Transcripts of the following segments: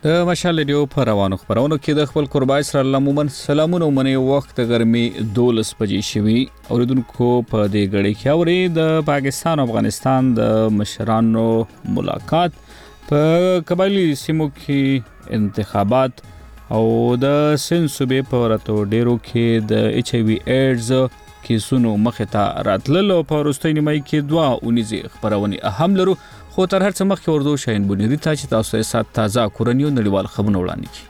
د مشال ریډیو په روانو خبرونو کې د خپل قربای سره عموما سلامونه ومني. وخت ګرمي 12 بجې شوي. اوریدونکو په دې غړي کې اوري د پاکستان او افغانستان د مشرانو ملاقات په قبایلی سیمو کې انتخابات او د سند صوبې په ورته ډیرو کې د HIV ایډز کیسونو مخه ته راتللو. په وروستۍ نیمه کې 2 اونیزه خبرونه اهم لرو، خو تر هر څه مخکې ورته شاین بنيري ته چې تاسو یې سات تازه کورنیو نړیوال خبرونه وړاندې کړي.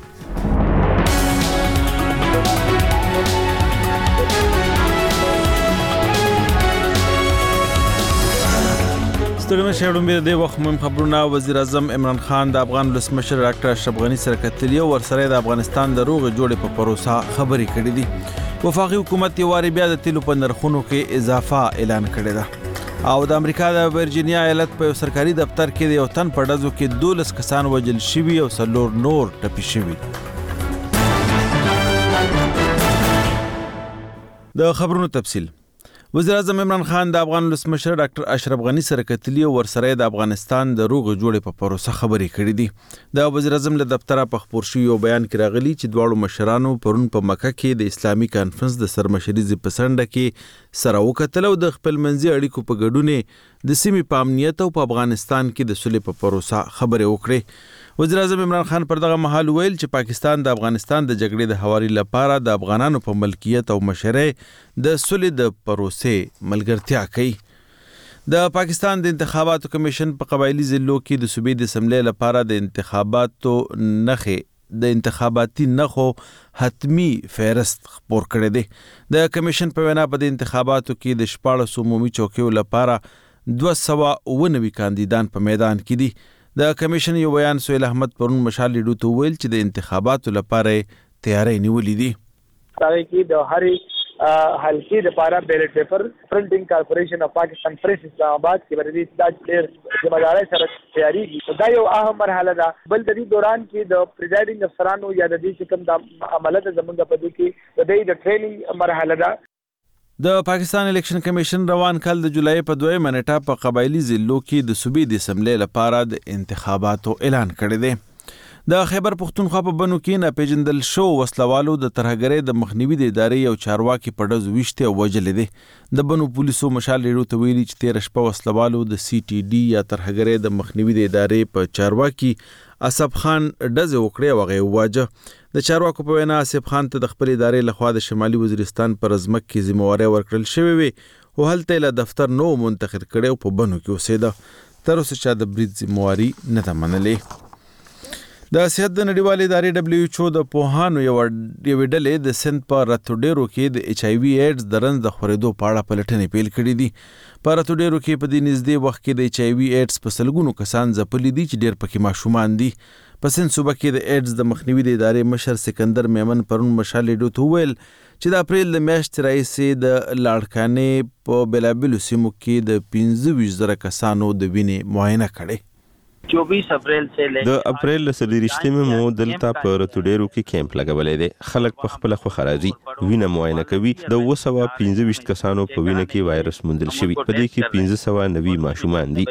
ستړي مشهورم به د وخت مهم خبرونه. وزیر اعظم عمران خان د افغان ولسمشر ډاکټر اشرف غنی سره کتلی او ورسره د افغانستان د روغ جوړې په پروسه خبرې کړې دي. وفاقي حکومت یې واري بیا د تیلو په نرخونو کې اضافه اعلان کړی ده او د امریکا د ورجینیا ایالت په سرکاري دفتر کې د یو تن په ډزو کې 12 کسان وژل شوي او 4 نور ټپي شوي. د خبرونو تفصیل. وزیر اعظم عمران خان د افغان ولسمشر ډاکټر اشرف غنی سره کتلی او ورسره د افغانستان د روغ جوړې په پروسه خبرې کړې دي. د وزیر اعظم له دفتره په خبر شوی یو بیان کې راغلی چې دواړو مشرانو پرون په مکه کې د اسلامي کانفرنس د سرمشري پسنده کې سره وکتل او د خپل منځي اړیکو په ګډون د سیمې په امنیت او په افغانستان کې د صلح په پروسه خبرې وکړې. وزیر اعظم عمران خان پر دغه مهال ویل چې پاکستان د افغانستان د جګړې د هواري لپاره د افغانانو په ملکیت او مشرۍ د صلح د پروسې ملګرتیا کوي. د پاکستان د انتخاباتو کمیشن په قبایلی ضلعو کې د صوبې د اسمبلی لپاره د انتخاباتي نخو حتمی فهرست خپور کړی دی. د کمیشن په وینا په د انتخاباتو کې د 14 عمومي چوکیو لپاره 290 کاندیدان په میدان کې دي. د کمیشن یو بیان سهیل احمد پرون مشال ریډیو ته ویل چې د انتخاباتو لپاره تیاری نیولې دي. تاکي کې د هرې حلقې لپاره بیلټ پیپر پرنټینګ کارپوریشن اف پاکستان پریس اسلام آباد کې باندې د ډېر ذمہداري سره تیاری دي. دا یو اهم مرحله ده. بل د دې دوران کې د پریزایډینګ افسرانو یا د دې کوم د عملیات زمونږ په دې کې د ټریننګ مرحله ده. د پاکستان الیکشن کمیشن روان کال د جولای په 2 منټه په قبایلی ضلعو کې د صوبې د اسمبلی لپاره د انتخاباتو اعلان کړی دی. د خیبر پختونخوا په بنو کې ناپېژندل شو وسلوالو د ترهګرۍ د مخنیوي د ادارې یو چارواکي په ډز ویشته او وژلې دي. د بنو پولیسو مشال ریډیو ته ویلي چې 13 شپه وسلوالو د CTD یا ترهګرۍ د مخنیوي د ادارې په چارواکي اسب خان ډز وکړي او هغه واجه. د چارواکو په وینا اسب خان ته د خپل ادارې لخوا د شمالي وزیرستان پر ځمکه کې ذمہواری ورکړل شوې وي او هلته له دفتر نو منتقل کړي او په بنو کې اوسېده. تر اوسه چا د برید ذمہواری نه ده منلې. د صحت د نړیوالې ادارې WHO د پوهانو یو ډلې د سند په راتوډیرو کې د HIV ایډز د رنځ د خورېدو په اړه پلټنې پیل کړې دي. په راتوډیرو کې په دې نږدې وخت کې د HIV ایډز په سلګونو کسان ځپلي دي چې ډېر پکې ماشومان دي. په سند صوبه کې د ایډز د مخنیوي د ادارې مشر سکندر میمن پرون مشال ریډیو ته ویل چې د اپریل د میاشتې راهیسې د لاړکانې په بېلابېلو سیمو کې د 25,000 کسانو د وینې معاینه کړې. 24 اپریل د اپریل ل 23 مو دلته په راتوډیرو کې کیمپ لګولې دي. خلک په خپل خوښه راځي، وینه معاینه کوي. د 225 کسانو په وینه کې وایرس موندل شوی، په دې کې 590 ماشومان دي.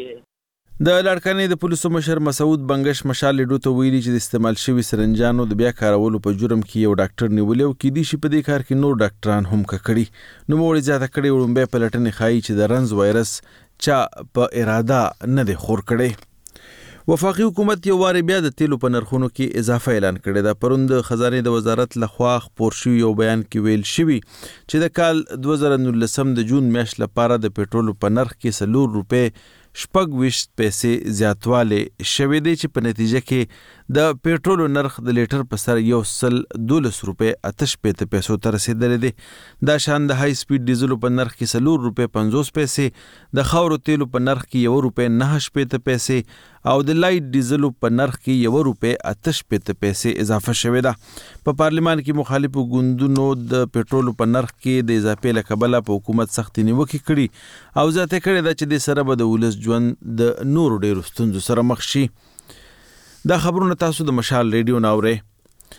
د لاړکانې د پولیسو مشر مسعود بنگش مشال ریډیو ته ویلي چې د استعمال شوي سرنجانو د بیا کارولو په جرم کې یو ډاکټر نیولې او کېدای شي په دې کار کې نور ډاکټران هم ککړي. نوموړي زیاته کړې وړاندې پلټنې ښایي چې د رنځ وایرس چا په اراده نه دی خور کړی. وفاقي حکومت یو واري بیا د تیلو په نرخونو کې اضافه اعلان کړی دا. پرون د خزانه د وزارت لخوا خپور شوی یو بیان کې ویل شوی چې د کال 2019 د جون میاشت لپاره د پېټرول په نرخ کې 4 روپے 26 پیسې زیاتواله شوی دی چې په نتیجه کې د پېټرول نرخ د لیټر په سر 112 روپے 88 پیسو ته رسیدلی دی. دا شان د های سپیډ ډیزل په نرخ کې 4 روپے 50 پیسې، د خاورو تیلو په نرخ کې 1 روپے 89 پیسې او د لایټ ډیزل په نرخ کې 1 روپے 88 پیسې اضافه شوې ده. په پارلیمان کې مخالفو ګوندونو د پېټرول په نرخ کې د اضافې له کبله په حکومت سختې نیوکې کړي او زیاته کړې ده چې د سره به د ولس ژوند د نورو ډېرو ستونزو سره مخ شي. دا خبرونه تاسو د مشال ریډیو ناورئ.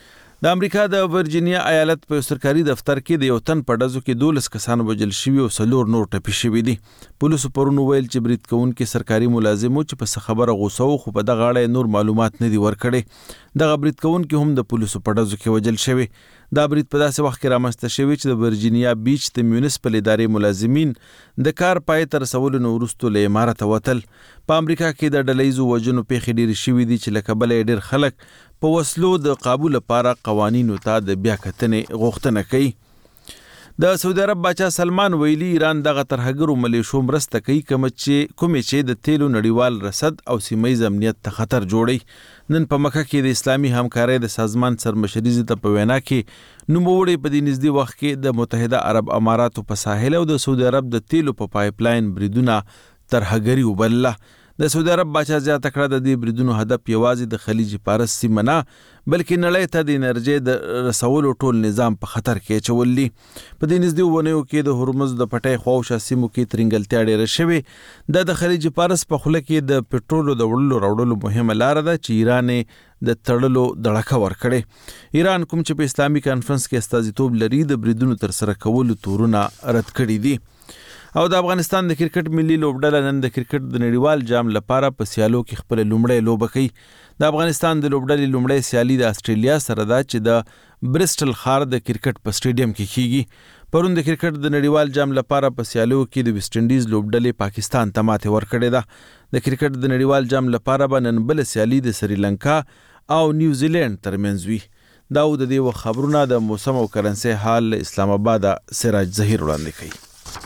د امریکا د ورجینیا ایالت په سرکاري دفتر کې د یو تن په ډزو کې 12 کسان وژل شوي او 4 نور ټپي شوي دي. پولیسو پرون ویل چې برید کوونکي سرکاري ملازم چې په څه خبره غوسه و خو په دغه اړه نور معلومات نه دي ورکړي. دغه برید کوونکي هم د پولیسو په ډزو کې وژل شوي. دا برید په داسې وخت کې رامنځته شوی چې د ورجینیا بیچ د میونسپل ادارې ملازمین د کار پای ته رسولو نه وروسته له عمارته وتل. په امریکا کې د ډلهییزو وژنو پیښې ډېرې شوي دي چې له کبله یې ډېر خلک په وسلو د قابو لپاره قوانینو ته د بیا کتنې غوښتنه کوي. د سعودي عرب باچا سلمان ویلي ایران دغه ترهګرو ملیشو مرسته کوي کومې چې د تیلو نړیوال رصد او سیمه‌ییز امنیت ته خطر جوړي. نن په مکه کې د اسلامي همکارۍ د سازمان سرمشري ته په وینا کې نوموړی په دې نږدې وخت کې د متحده عرب اماراتو په ساحل او د سعودي عرب د تیلو په پایپ لاین بریدونه ترهګري وبلله. د سعودي عرب باچا زیاته کړه د دې بریدونو هدف یوازې د خلیج فارس سیمه نه بلکې نړۍ ته د انرژي د رسولو ټول نظام په خطر کې اچول دي. په دې نږدې ونیو کې د هرمز د پټۍ خواوشا سیمو کې ترنګلتیا ډېره شوې. د خلیج فارس په خوله کې د پټرولو د وړلو مهمه لار ده چې ایران د تړلو دړکه ورکړي. ایران کوم چې په اسلامي کانفرنس کې استازیتوب لري د بریدونو تر سره کولو تورونه رد کړي دي. او د افغانستان د کرکټ ملي لوبډله نن د کرکټ د نړیوال جام لپاره په سیالو کې خپل لومړی لوبه کوي. د افغانستان د لوبډلې لومړی سیالي د استرالیا سره ده چې د برسټل ښار د کرکټ په سټیډیم کې کیږي. پرون د کرکټ د نړیوال جام لپاره په سیالو کې د ویسټ انډیز لوبډلې پاکستان ته ماتې ورکړې ده. د کرکټ د نړیوال جام لپاره به نن بل سیالي د سریلانکا او نیوزیلند ترمنځ وي. دا د دې خبرونه د موسم او کرنسي حال اسلام آباد سراج ظهیر وړاندې کوي.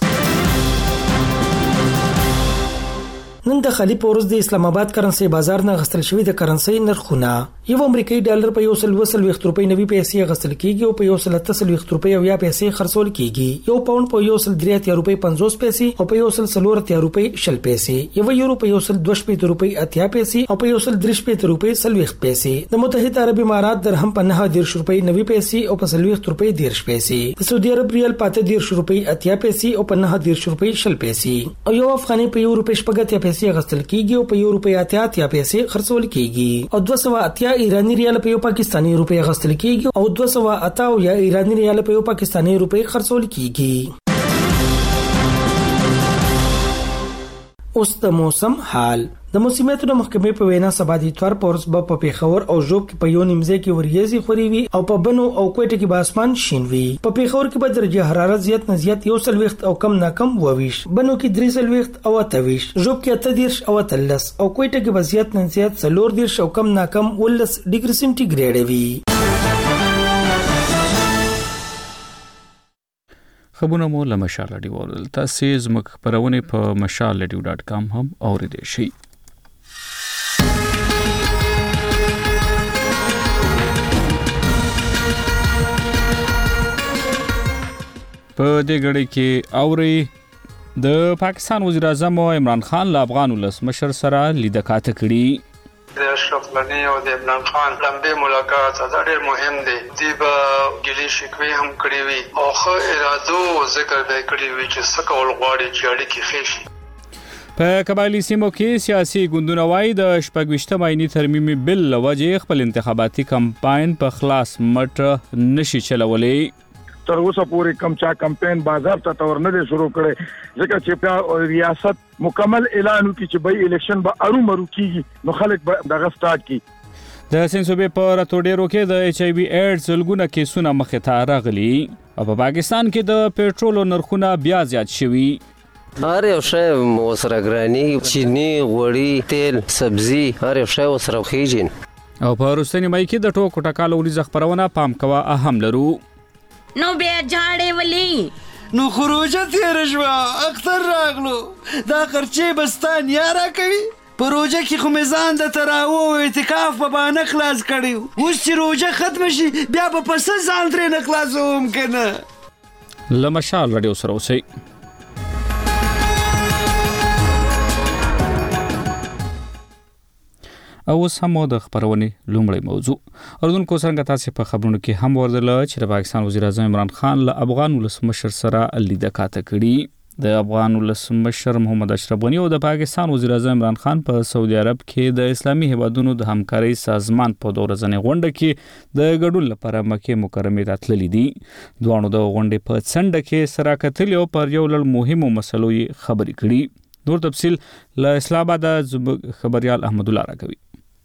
نن د خالی پورز د اسلام آباد کرنسي بازار نه غستل شوی د کرنسي نرخونه یو امریکایي ډالر په 120 روپۍ 90 پیسې غستل کیږي او په 130 روپۍ او 10 پیسې خرڅول کیږي. یو پاوند په 103 روپۍ 50 پیسې او په 140 روپۍ 60 پیسې. یو یورو په 122 روپۍ 80 پیسې او په 130 روپۍ 40 پیسې. د متحده عرب امارات درهم په 9 روپۍ 90 پیسې او په 40 روپۍ 10 پیسې. د سعودي عرب ریال په 10 روپۍ 80 پیسې او په 9 روپۍ 60 پیسې. او یو افغاني په 1 روپۍ 80 پیسې غستل کیږي او په 1 روپۍ 80 پیسې خرڅول کیږي. او 280 ایرانی ریال په یو پاکستانی روپۍ غستل کیږي او 280 یا ایرانی ریال په یو پاکستانی روپۍ خرڅول کیږي. اوس د موسم حال. د موسمیاتو د محکمې په وینا سبا د اتوار پورس په پیښور او ژوب کې په یو نیمځای کې وریځي خوري وي او په بنو او کوټه کې به اسمان شین وي. په پیښور کې به درجه حرارت زیات نه زیات 1 او کم نه کم 22. بنو کې 23 او 28. ژوب کې 30 او 13 او کوټه کې به زیات نه زیات 40 او کم نه کم 19 ډیګري سنټیګریډ وي. خبرونه مو له مشال رادیو ورل تاسو زموږ خبرونه په mashalradio.com هم اوریدئ شئ. په دې غړي کې اوري د پاکستان وزیر اعظم عمران خان له افغان ولس مشر سره لیدکاته کړي. د اشرف غنی او د عمران خان لمبه ملاقات دا ډېر مهم دی. دی به ګلی شکوي هم کړی وي او خو اراده ذکر به کړی وي چې څه کول غواړي چې اړیکې ښې شي. په قبایلی سیمو کې سیاسي ګوندونه وایي د 26 آئینی ترمیمي بل لوجه خپل انتخاباتي کمپاین په خلاص مټ نشي چلولای. تر اوسه پورې کم چا کمپاین بازار ته تور نه شروع کړي ځکه چې په ریاست مکمل اعلان وکړي چې به الیکشن به ارومرو کیږي نو خلک به دغه سٹارټ کی. د سنسوبې په راتوډیرو کې د ایچ ای وی ایډز لګونه کیسونه مخه ته راغلي او په پاکستان کې د پېټرولو نرخونه بیا زیات شوي. هر یو شی وسره ګرانی چینی غوړي تیل سبزی هر یو شی وسره خېجین. او په روسنی مای کې د ټوکو ټکالو ورځ خبرونه پام کوا اهم لرو. نو بیا جاړې ولی نو خروجه تیر شوا اختر راغلو دا خرچې بستان یارا کوي. پروژه کې خو میزان د تراو او اعتکاف په باندې خلاص کړیو. اوس چې روزه ختم شي بیا به پس ځان ترې نه خلاصوم کنه. لمشال رادیو سره اوسئ. او سمو د خبرونه لومړی موضوع اردوونکو څنګه تاسو په خبرونو کې هم ورزله چې د پاکستان وزیر اعظم عمران خان له افغان ولس مشر سره لیدکاته کړي. د افغان ولسمشر محمد اشرف غنی او د پاکستان وزیر اعظم عمران خان په سعودي عرب کې د اسلامي هیوادونو د همکارۍ سازمان په دورځنې غونډه کې د ګډون لپاره مکه مکرمه ته تللي دي. دوانو د غونډې په څنډه کې سره کتلي او پر یو لړ مهمو مسلو خبرې کړي. نور تفصیل له اسلام آباد خبريال احمد الله راکوي.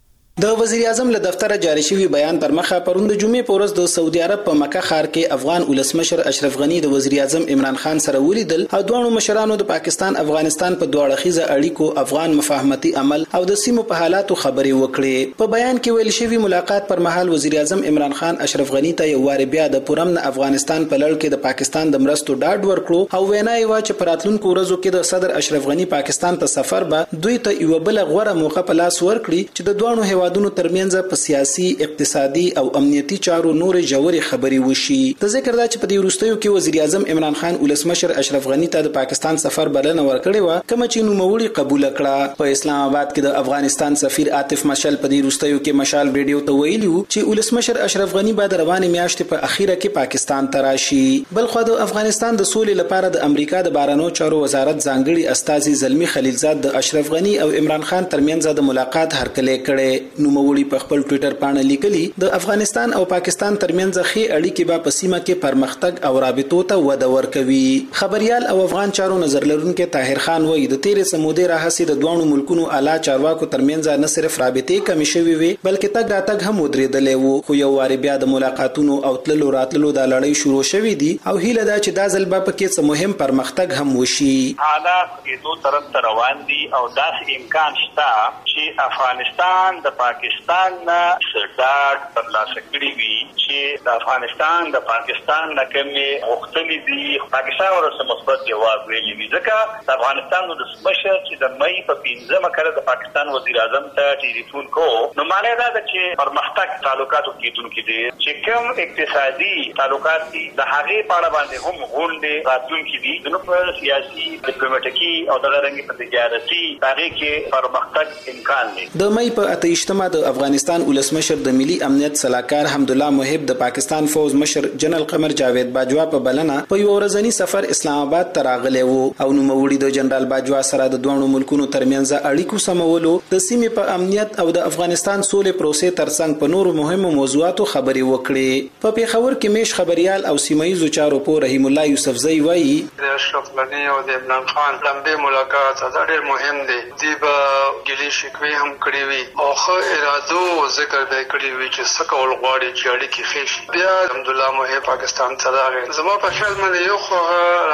د وزیر اعظم له دفتر جاری شوی بیان پر مخه پروند جمعې په ورځ د سعودي عرب په مکه ښار کې افغان ولسمشر اشرف غنی د وزیر اعظم عمران خان سره ولیدل او دوه مشرانو د پاکستان افغانستان په دوه اړخیزه اړیکو افغان مفاهمتي عمل او د سیمو په حالاتو خبرې وکړې. په بیان کې ویل شوی ملاقات پر مهال وزیر اعظم عمران خان اشرف غنی ته یو وار بیا د پرامن افغانستان په لړ کې د پاکستان د مرستو ډاډ ورکړو او وینا یې وا چې په راتلونکو ورځو کې د صدر اشرف غنی پاکستان ته سفر به دوی ته یو بل غوړه موقع په لاس ورکړي چې د دوه هیوادونو ترمنځ په سیاسي، اقتصادي او امنیتي چارو نور جوړي خبري وشي. د ذکر دا چې په دې وروستیو کې وزیر اعظم عمران خان ولسمشر اشرف غنی ته د پاکستان سفر بلنه ورکړې و، کوم چې نوموړي قبول کړه. په اسلام آباد کې د افغانستان سفیر عاطف مشال په دې وروستیو کې مشال ویډیو ته ویلي چې ولسمشر اشرف غنی بعد روانې میاشتې په اخیره کې پاکستان ته راشي. بل خو د افغانستان د سولې لپاره د امریکا د بهرنیو چارو وزارت ځانګړي استاذي زلمی خلیلزاد د اشرف غنی او عمران خان ترمنځ د ملاقات هرکلی کړي. نوموړي په خپل ټوئیټر باندې لیکلي د افغانستان او پاکستان ترمنځ ښې اړیکې به په سیمه کې پرمختګ او رابطو ته وده ورکوي. خبريال او افغان چارو نظر لرونکي طاهر خان وایي د تیرې سمودې راهسي د دوه ملکونو اعلی چارواکو ترمنځ نه صرف رابطې کمی شوي وي بلکې تګ راتګ هم ودرېدلې وو. خو یو واری بیا د ملاقاتونو او تللو راتللو د لړۍ شروع شوې دي او هیله ده چې دا ځل به پکې څه مهم پرمختګ هم وشي. حالات کې دوه طرف ته روان دي او داسې امکان شته چې افغانستان د پاکستان نه سرډاډ ترلاسه کړي وي چې د افغانستان د پاکستان نه کومې غوښتنې دي پاکستان ورسره مثبت جواب ویلی وي. ځکه د افغانستان ولسمشر چې د مې په 15مه کله د پاکستان وزیر اعظم ته ټلیفون کو نو معنی دا ده چې پرمختګ تعلقاتو کېدونکي دي چې کوم اقتصادي تعلقات دي د هغې په اړه باندې هم غونډې راتلونکي دي نو په سیاسي ډیپلوماټیکي او دغه رنګ په تجارتي هغې کې پرمختګ امکان دی. د مې په 28مه د افغانستان ولسمشر د ملي امنیت صلاحکار حمدالله محب د پاکستان فوز مشر جنرال قمر جاوید باجوا په بلنه په یو ورځنی سفر اسلام آباد ته راغلی وو او نوموړي د جنرال باجوا سره د دوه ملکونو ترمنځ اړیکو سمولو د سیمې په امنیت او د افغانستان سولې پروسې ترڅنګ په نورو مهمو موضوعاتو خبرې وکړې. په پیښور کې میش خبريال او سیمایي چارو په رحیم الله یوسفزئی وایي د اشرف غنی او د عمران خان لمبه ملاقات دا ډېر مهم دی. دی به ګلی شکوي هم کړی وي او خو ارادو ذکر به کړی وي چې سکه ول غواړي چې اړیکې خېشي. بیا الحمدلله مو پاکستان ته راغی. زما په خیال باندې یو خو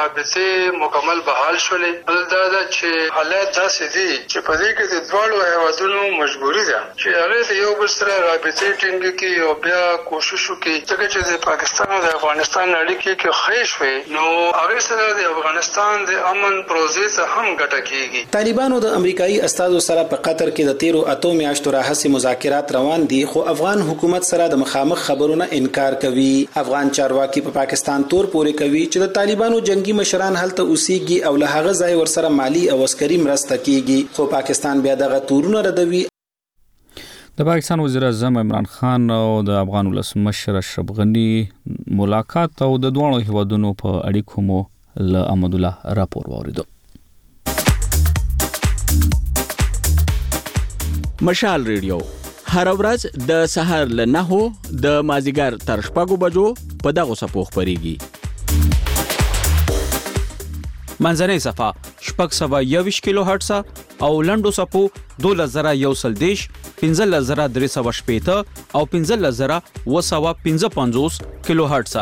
رابطې مکمل بحال شولې. بل دا چې حالات داسې دي چې په دې کې د دواړو هیوادونو مجبوري ده چې هغه یو بل سره رابطې ټینګ کړي او بیا کوشش وکړي چې د پاکستان او د افغانستان اړیکې کې خېش وي نو هغه سره د افغانستان د امن پروسې ته هم ګټه کیږي. طالبانو د امریکایي استازو سره په قطر کې د 13 میاشتو راهسي مذاکرات روان دي خو افغان حکومت سره د مخامخ خبرونه انکار کوي. افغان چارواکي په پاکستان تور پورې کوي چې د طالبانو جنگي مشران هلته اوسېږي او له هغه ځای ورسره مالی او عسکري مرسته کیږي خو پاکستان بیا دغه تورونه ردوي. د پاکستان وزیر اعظم عمران خان او د افغان ولسمشر اشرف غنی ملاقات او د دوه هیوادونو په اړیکو مو له احمد الله راپور واوریدو. مشال ریډیو هر ورځ د سهار له 9 د مازیګر تر 6 بجو په دغه صفو خبريږي. منځنۍ صفه 621 کیلو هرتز او لنډو صفو 2110 15315 او 15255 کیلو هرتز.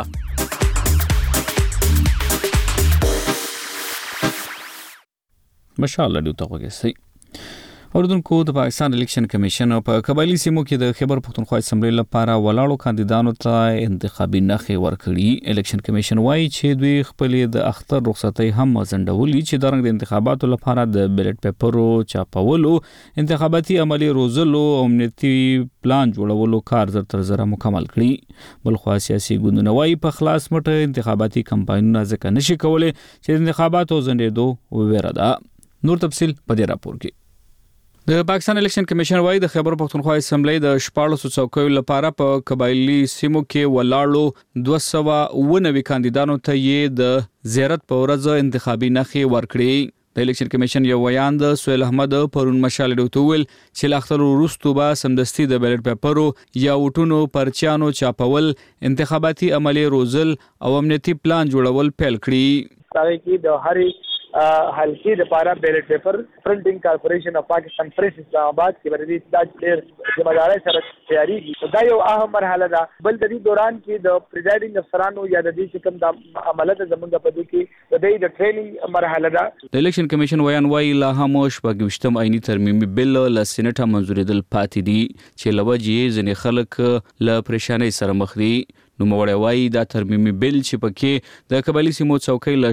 مشال ریډیو ته وګورئ. اوردونکو د پاکستان الیکشن کمیشن په قبایلی سیمو کې د خیبر پختونخوا اسمبلی لپاره ولاړو کاندیدانو ته انتخابي نخې ورکړي. الیکشن کمیشن وایي چې دوی خپل د اختر رخصتۍ هم ځنډولي چې د رنګ د انتخاباتو لپاره د بیلټ پیپرو چاپولو، انتخاباتي عملی روزلو او امنیتي پلان جوړولو کار تر زره مکمل کړي. بلخو سیاسي ګوندونه وایي په خلاص مټ انتخاباتي کمپاینونه ځکه نشي کولای چې انتخاباتو ځنډېدو ویره ده. نور تفصیل په دې راپور کې. د پاکستان الیکشن کمیشن وايي د خیبر پختونخوا اسمبلی د 14 څوکیو لپاره په قبایلی سیمو کې ولاړو 290 کاندیدانو ته یې د زیارت په ورځ انتخابي نخې ورکړې. د الیکشن کمیشن یو ویان د سهیل احمد پرون مشال ډوتول چې لاختر وروسته به سمدستي د بیلټ پیپرو یا وټونو پرچانو چاپول، انتخاباتي عملی روزل او امنیتي پلان جوړول پیل کړي. تاکي کې د هرې حلقې لپاره بیلټ پیپر پرنټینګ کارپوریشن اف پاکستان پریس اسلام آباد کې باندې د ډېر ځمداري سره تیاریږي. دا یو اهم مرحله ده. بل د دې دوران کې د پریزایډینګ افسرانو یا د دې کوم د عملیات زمونږ په دې کې د ټریننګ مرحله ده. د الیکشن کمیشن ویان وايي لا هم شپږ آئینی ترمیمي بل له سېنات منزورېدل پاتې دي چې لوجې ځنې خلک له پریشانۍ سره مخ دي. نو موړی وايي دا ترمیمي بل چې پکې د قبایلی سیمو څوکۍ له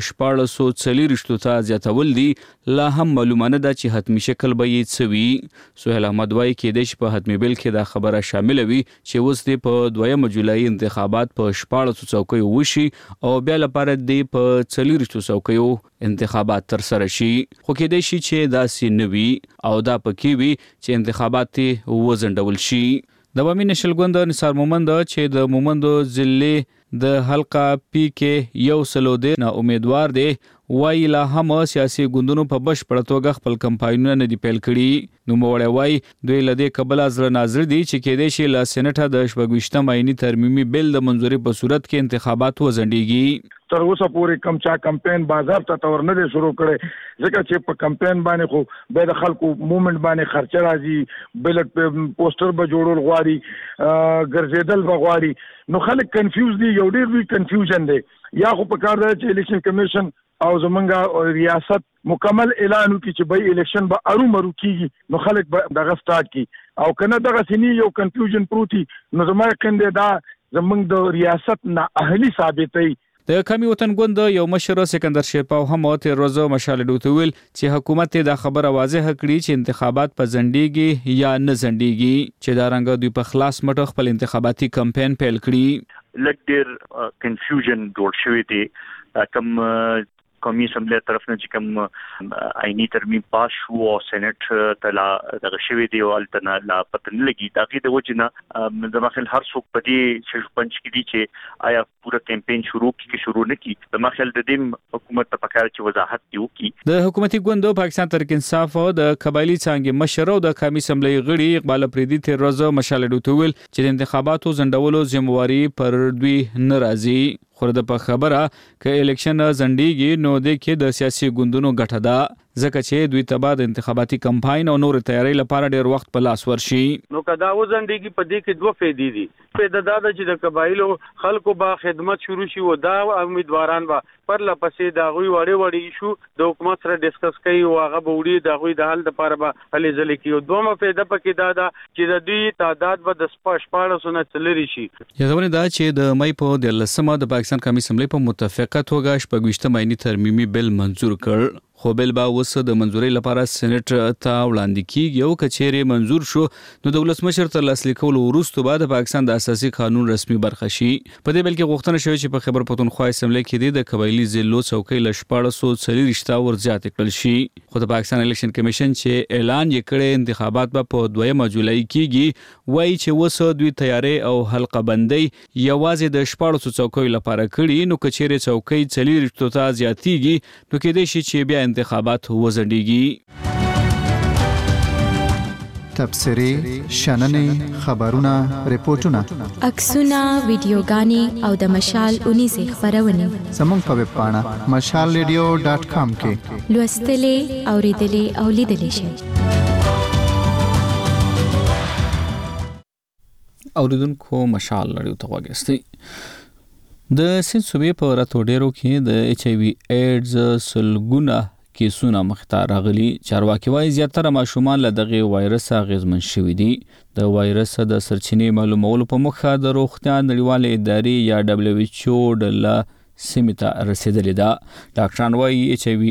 1440 ته زیاتول دي لا هم معلومانه ده چې حتمی شکل به یې څه وي. سهیل احمد وايي کېدای شي په حتمی بل کې دا خبره شامل وي چې اوس د په 2 جولای انتخابات په 14 څوکیو وشي او بیا لپاره د په 40 څوکیو انتخابات تر سره شي. خو کېدای شي چې دا سي نوي او دا پکې وي چې انتخابات وزندول شي. د عوامي نشل ګوند نثار مومند چې د مومند ضلع د حلقه پی کې یو سلودې نه امیدوار دی وايي لا هم سیاسي ګوندونو په بشپړه توګه خپل کمپاینونه نه دی پیل کړي. نو موړی وايي دوی لدې قبل ازر ناظر دي چې کېدای شي له سېنات د 14 آئینی ترمیمي بل د منځوري په صورت کې انتخابات وزنديږي. تر اوسه پورې کم چا کمپاین بازار ته تور نه دی شروع کړي ځکه چې په کمپاین باندې خو به د خلکو موومېنټ باندې خرچه راځي، بیلټ پوسټر به جوړول غواړي، ګرځیدل به غواړي. نو خلک کنفیوز دي، یو ډېر لوی کنفیوژن دی. یا خو په کار دی چې الیکشن کمیشن او زمونږ ریاست مکمل اعلان وکړي چې به الیکشن به ارومرو کیږي نو خلک به دغه سٹارټ کی او کنه دغه سنی یو کنفیوژن پروتي نو زموږ کنده دا زمونږ د ریاست نه اهلي ثابتې. د قومي وطن ګوند یو مشر سکندر شیپاو هم تیر ورځ مشال ډوتول چې حکومت دا خبره واضح کړي چې انتخابات په زندګي یا نه زندګي چې دا رنګ دوی په خلاص مټ خپل انتخاباتي کمپاین پیل کړي. لګ کنفیوژن جوړ شوی دی کوم قومي اسمبلی طرف نه چې کوم آئینی ترمیم پاس شو او سېنات ته لا دغه شوی دی او التنا لا پتن لګي تاکي د وجنه د مخل هر څوک په دې چې پنځ کې دي چې آیا پوره کمپاین شروع نه کی د مخل د دې حکومت په کار چې وضاحت دیو کی. د حکومتي ګوند پاکستان تحریک انصاف او د قبایلی څنګه مشر او د قومي اسمبلی غړي اقبال پریدي تیر ورځ مشال ډوتول چې د انتخاباتو زندولو ذمہواری پر دوی ناراضي. خو د په خبره ک الیکشن زندګي نو د کې د سیاسي ګوندونو ګټه ده ځکه چې دوی تبا د انتخاباتي کمپاین او نور تیاری لپاره ډیر وخت په لاس ورشي. نو کدا و زندګي په دې کې دوه فائدې دي. فائدہ دا ده چې د قبایلو خلکو با خدمت شروع شي او دا امیدواران با پر لپسې دا غوي وړي شو د حکومت سره ډیسکس کوي او هغه بوړي دا غوي د حل لپاره به هلې ځلې کوي. دومره فائدہ پکې دا ده چې د دې تعداد به د 1400 نه تلری شي. یادونه دا چې د مې په 13مه د پاکستان قومي اسمبلی په متفقه توګه 14 آئینی ترمیمي بل منظور کړ. خو بل با وس د منځوري لپاره سېنات ته وړاندې کیږي او کچېره منظور شو نو د ولسمشر تر لاسلیک کولو وروسته بعد پاکستان د اساسي قانون رسمي برخه شي. په دې بل کې غوښتنه شوې چې په خیبر پختونخوا اسمبلی کې د قبایلی ضلعو څوکۍ له 1440 ور زیات کړل شي. خو د پاکستان الیکشن کمیشن چې اعلان یې کړی انتخابات په 2 جولای کېږي وایي چې وس دوی تیاری او حلقه بندي یوازې د 14 څوکۍ لپاره کړي نو کچېره څوکۍ 40 ته زیاتېږي نو کېدای شي چې بیا انتخابات وزندګي. تبصري شننې خبرونه ریپورتونه عکسونه ویډیوګانې او د مشال 19 خبرونه زموږ په ویب پاڼه mashalradio.com کې لوستلې اوریدلې او لیدلې شئ. اوریدونکو مشال لړیو ته وګورئ. د سند صوبې په راتوډیرو کې د ایچ ای وی ایډز سلګونه کیسونه مختار غلي. چارواکي وايي زیاتره ماشومان له دغه وایرس اغیزمن شوي دي. د وایرس د سرچینې معلومولو په مخه د روغتیا نړیوال ادارې یا WHO د سیمه رسیدلې ده. ډاکټران وايي ایچ ای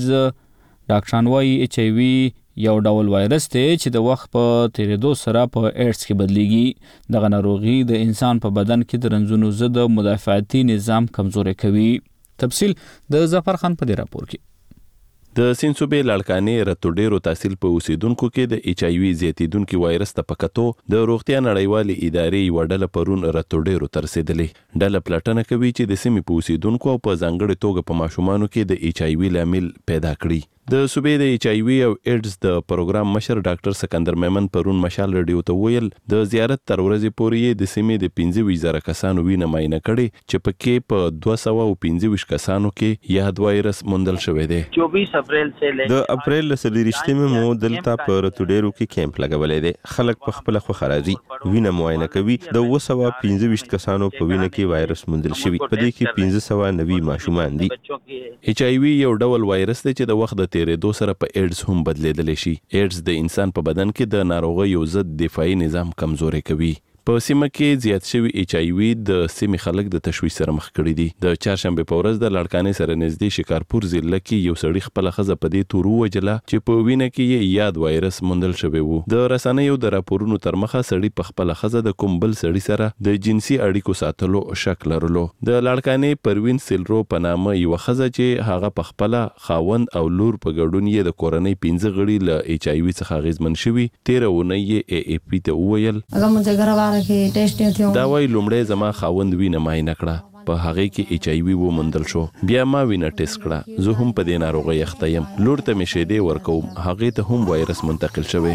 وی یو ډول وایرس دی چې د وخت په تیریدو سره په ایډز کې بدلیږي. دغه ناروغي د انسان په بدن کې د رنځونو ضد مدافعتي نظام کمزوري کوي. تفصیل د ظفر خان په دې راپور کې. د سین صوبې لاړکانې رتوډیرو تحصیل په اوسیدونکو کې د ایچ آی وی زیاتیدونکو وایرس ته پکاتو د روغتیا نړیوالې ادارې وډله پرون رتوډیرو ترسیدلې ډله پلټنه کوي چې د سیمې په اوسیدونکو او په ځانګړي توګه په ماشومانو کې د ایچ آی وی لامل پیدا کړي د صوبې د ایچ آی وی او ایډز د پروګرام مشر ډاکټر سکندر میمن پرون مشال رادیو ته ویل د زیارت تر ورځې پورې د سیمې د 15,000 کسانو وینه معاینه کړي چې پکې په 225 کسانو کې یاد وایرس موندل شوی دی 24 اپریل سے د اپریل لسلیشتمه مو دلته په رتوډیرو کې کیمپ لګولې دی خلک په خپل خو خراجي وینه معاینه کوي د 225 کسانو په وینه کې وایرس موندل شوی په دې کې 1590 ماشومان دي ایچ آی وی یو ډول وایرس دی چې د وخت د تیرېدو سره په ایډز هم بدلیدلی شي ایډز د انسان په بدن کې د ناروغۍ یو ضد دفاعي نظام کمزوري کوي په سیمه کې زیات شوی ایچ آی وی د سیمې خلک د تشویش سره مخ کړي دي د چهارشنبه په ورځ د لاړکانې سره نږدې شکارپور ضلع کې یو سړی خپل خزه په دې تورو وجله چې په وینه کې یاد وایرس موندل شوی وو د رسنیو د راپورونو تر مخه سړی په خپل خزه د کوم بل سړی سره د جنسي اړیکو ساتلو شک لرلو د لاړکانې پروین سیلرو په نامه یو خزه چې هغه په خپل خاوند او لور په ګډون یې د کورنۍ 15 غړي له ایچ آی وی څخه غیزمن شوی 13 ونې ای ای پی ته ویل دا وای لومړی زما خاوند وینه معاینه کړه په هغه کې ایچ آی وی ومندل شو بیا ما وینه ټیسټ کړه زه هم په دې ناروغي اخته یم لور ته مې شیدې ورکوم هغه ته هم وایرس منتقل شوی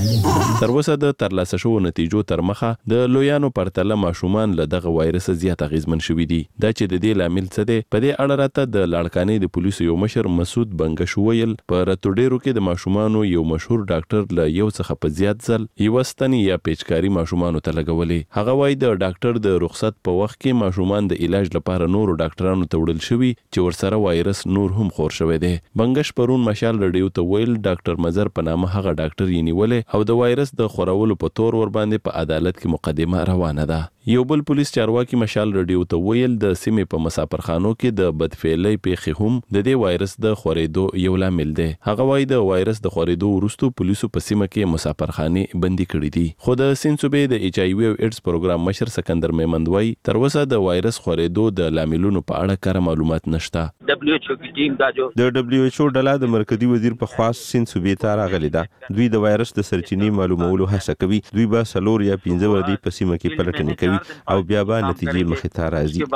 تر اوسه د ترلاسه شو نتیجو تر مخه د لویانو پرتله ماشومان له دغه وایرس زیات غیزمن شوی دي دا چې د دې لامل څه دی په دې اړه راته د لاړکانې د پولیسو یو مشر مسعود بنگش ویل په رتوډیرو کې د ماشومانو یو مشهور ډاکټر له یو څخه په زیات ځل یو ستنی یا پیچکاری ماشومانو ته لګولې هغه وای د ډاکټر د رخصت په وخت کې ماشومان د علاج لپاره نورو ډاکټرانو ته وړل شوی چې ورسره وایرس نور هم خور شوی دی بنگش پرون مشال رادیو ته ویل ډاکټر مزر په نامه هغه ډاکټر یې نیولې او د وایرس د خورولو په تور ور باندې په عدالت کې مقدمه روانه ده یو بل پولیس چارواکي مشال رادیو ته ویل د سیمې په مسافرخانو کې د بدفعلۍ پیښې هم د دې وایرس د خورېدو یو لامل دی هغه وایي د وایرس د خورېدو وروسته پولیسو په سیمه کې مسافرخانې بندي کړې دي خو د سین صوبې د ایچ آی وی او ایډز پروګرام مشر سکندر میمن وایي تر اوسه د وایرس خورېدو د لاملونو په اړه کار معلومات نشته د دبليو ایچ او ډله د مرکزی وزیر په خاص سین صوبې ته راغلي ده دوی د وایرس د سرچینې معلومولو هڅه کوي دوی به 3 یا 15 ورځې په سیمه کې پلټنې کوي او بیا به نتیجې مخې ته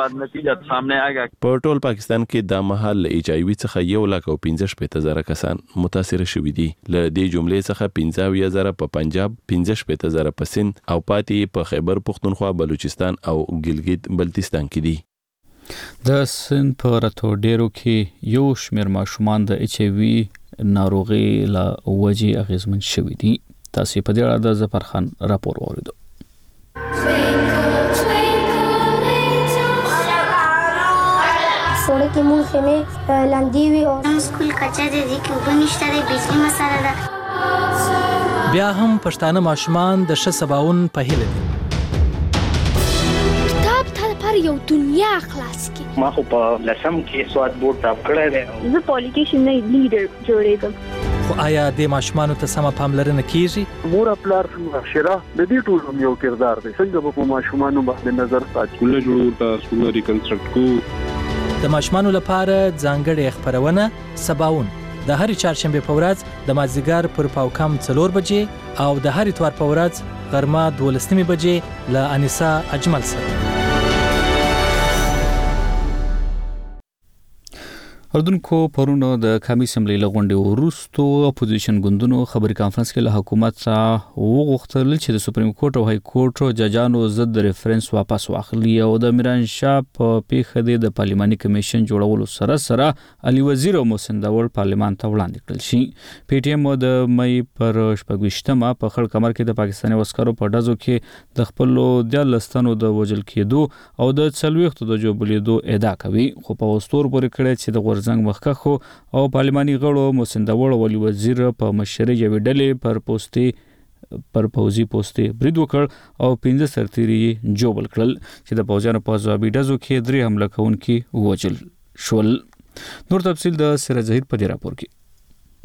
راځي په ټول پاکستان کې د مهال ایچ آی وی څخه 1,15,000 کسان متاثر شوي دي له دې جملې څخه 15,000 په پنجاب 15,000 په سند او پاتې په خیبر پختونخوا بلوچستان او ګلګت بلتستان کې دي د سند په رتوډیرو کې یو شمېر ماشومان د ایچ آی وی ناروغي له وجې اغیزمن شوي دي تاسو په دې اړه د ظفر خان راپور واوریدو سړک کې مونږ خمه لاندې وی او سکول کچا دي کې وبنيشته د بجلی مسله ده بیا هم پښتانه ماشومان د ښه سباون په هیله دي کتاب ته پر یو دنیا خلاص کی ما خو په لسم کې سواد بورډ ټاپ کړی دی زه پالیټیشن نه لیډر جوړېږم خو آیا د ماشومانو ته سم پاملرنه کیږي مور خپل معاشره د دې ټولو یو کردار دی څنګه په ماشومانو باندې نظر ساتي کله جوړ تا سکول ریکنسټرکټ کو د ماشومانو لپاره ځانګړې خبرونه سباون د هر چهارشنبه په ورځ د مازیګر پر پاوکم 4 بجې او د هر اتوار په ورځ غرمه 12 بجې له انیسا اجمل سره اردوونکو پرونو د قومي اسمبلی لغونډې وروسته اپوزیشن ګوندونو خبري کانفرنس کې له حکومت څخه وغوښتل چې د سپریم کورټ او های کورټ ججانو ضد ریفرنس واپس واخلي او د میران شاه په پیښه د پارلماني کمیشن جوړولو سره علي وزیر او محسن داور پارلمان ته وړاندې کړل شي پی ټی ایم د مې پر 28مه په خړ کمر کې د پاکستاني عسکرو په ډزو کې د خپل د لستانو د وجل کېدو او د 40 د جوړبلیدو ادعا کوي خو په وستور پورې کړي چې د زنګ مخکخو او پارلماني غړو محسن داور او علي وزیر په مشرۍ یوې ډلې پر پوزي پوسټي برید وکړ او 15 سرتیري جوړل کړل چې د پوځانو په ځوابي ډزو کې 3 حمله کوونکي وژل شول نور تفصيل د سراج ظهیر په راپور کې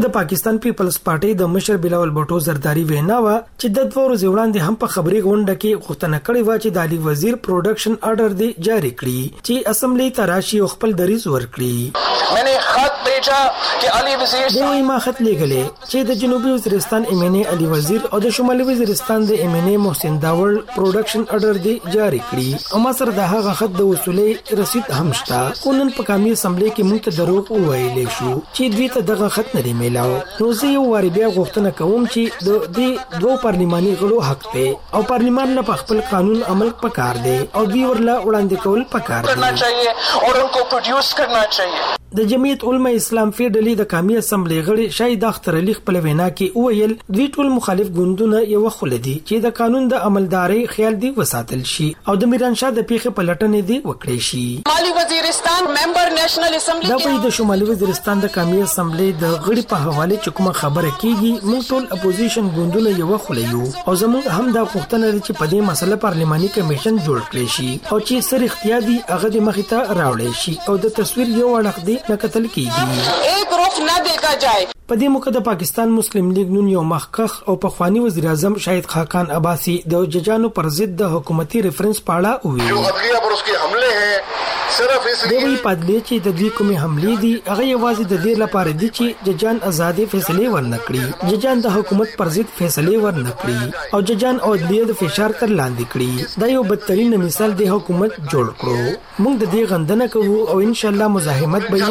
د پاکستان پیپلز پارټي د مشر بلاول بټو زرداری وینا وا چې د 2 ورځې وړاندې هم په خبري غونډه کې غوښتنه کړې و چې د علي وزیر پروډکشن آرډر دی جاری کړي چې اسمبلی تراشي او خپل دریز ورکړي. मैंने खत भेजा कि अली वजीर دوی ما خط لګلې چې د جنوبي وزیرستان ایمنه علي وزیر او د شمالي وزیرستان د ایمنه محسن داول پروډکشن آرډر دی جاری کړي او ما سره د هغه خط د وصولې رسید هم شته. قانون په قومي اسمبلی کې موږ ته دروغ وویل شو چې دوی ته دغه خط نه دی میلاو. نو زه یو واری بیا غوښتنه کوم چې د دې 2 پارلماني غړو حق دی او پارلمان نه په خپل قانون عمل پکار دی او دوی ورلا وړاندې کول پکار دی करना चाहिए और उनको प्रोड्यूस करना चाहिए. د جمعیت علماء اسلام فیډرالي د قومي اسمبلی غړي شاهد اختر علي خپل وینا کې وویل دوی ټول مخالف ګوندونه یو خلدي چې د قانون د عملداري خیال دی وساتل شي او د میران شاه د پیښه پلټنې دی وکړي شي. شمالي وزیرستان ممبر نېشنل اسمبلی دا د شمالي وزیرستان د قومي اسمبلی د غړي په حواله چې کومه خبره کیږي موږ ټول اپوزیشن ګوندونه یو خلیو او زموږ هم دا غوښتنه لري چې په دې مسله پارلماني کمیشن جوړ کړي شي او چې سر اختیاري هغه د مخې ته راوړي شي او د تصویر یو اړخ دی نه قتل کیږي. एक रुख न देखा जाए. په دې موقع د پاکستان مسلم لیگ نون یو مخکخ او پخوانی وزیر اعظم شاهد خاقان عباسی د ججانو پر ضد د حکومتي ریفرنس پاړه وی जो अदलिया पर उसके हमले हैं सिर्फ इसलिए دوی پدلې چې د دوی کومې حملې دي هغه یوازې د دې لپاره دي چې ججان آزادې فیصله ورنکړي. ججان د حکومت پر ضد فیصله ورنکړي او ججان او عدلیه د فشار تر لاندې کړي. دا یو بدترین مثال د حکومت جوړ کړو. موږ د دې غندنه کوو او ان شاء الله مزاحمت به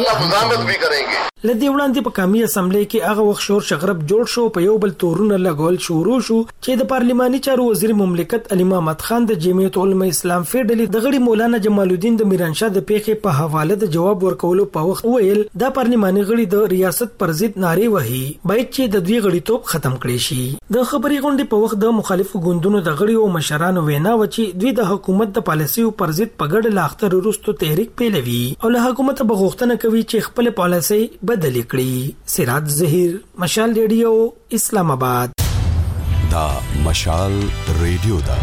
یې لدی وړاندې په قومي اسمبلی کې هغه وخت شور شغرب جوړ شو په یو بل تورونه لګول شروع شو چې د پارلماني چارو وزیر مملکت علي محمد خان د جمعیت علماء اسلام فیډرالي د غړي مولانا جمال الدین د میران شاه د پیښې په حواله د جواب ورکولو په وخت ویل دا پارلماني غړي د ریاست پر ضد نارې وهي باید چې د دوی غړیتوب ختم کړي شي. د خبري غونډې په وخت د مخالفو ګوندونو د غړي او مشرانو وینا و چې دوی د حکومت د پالیسي پر ضد په ګډه لاختر وروسته تحریک پیلوي او له حکومت به غوښتنه کوي چې خپل پالیسي بدل کړي. سراج ظهیر مشال ریډیو اسلام آباد. دا مشال ریډیو دا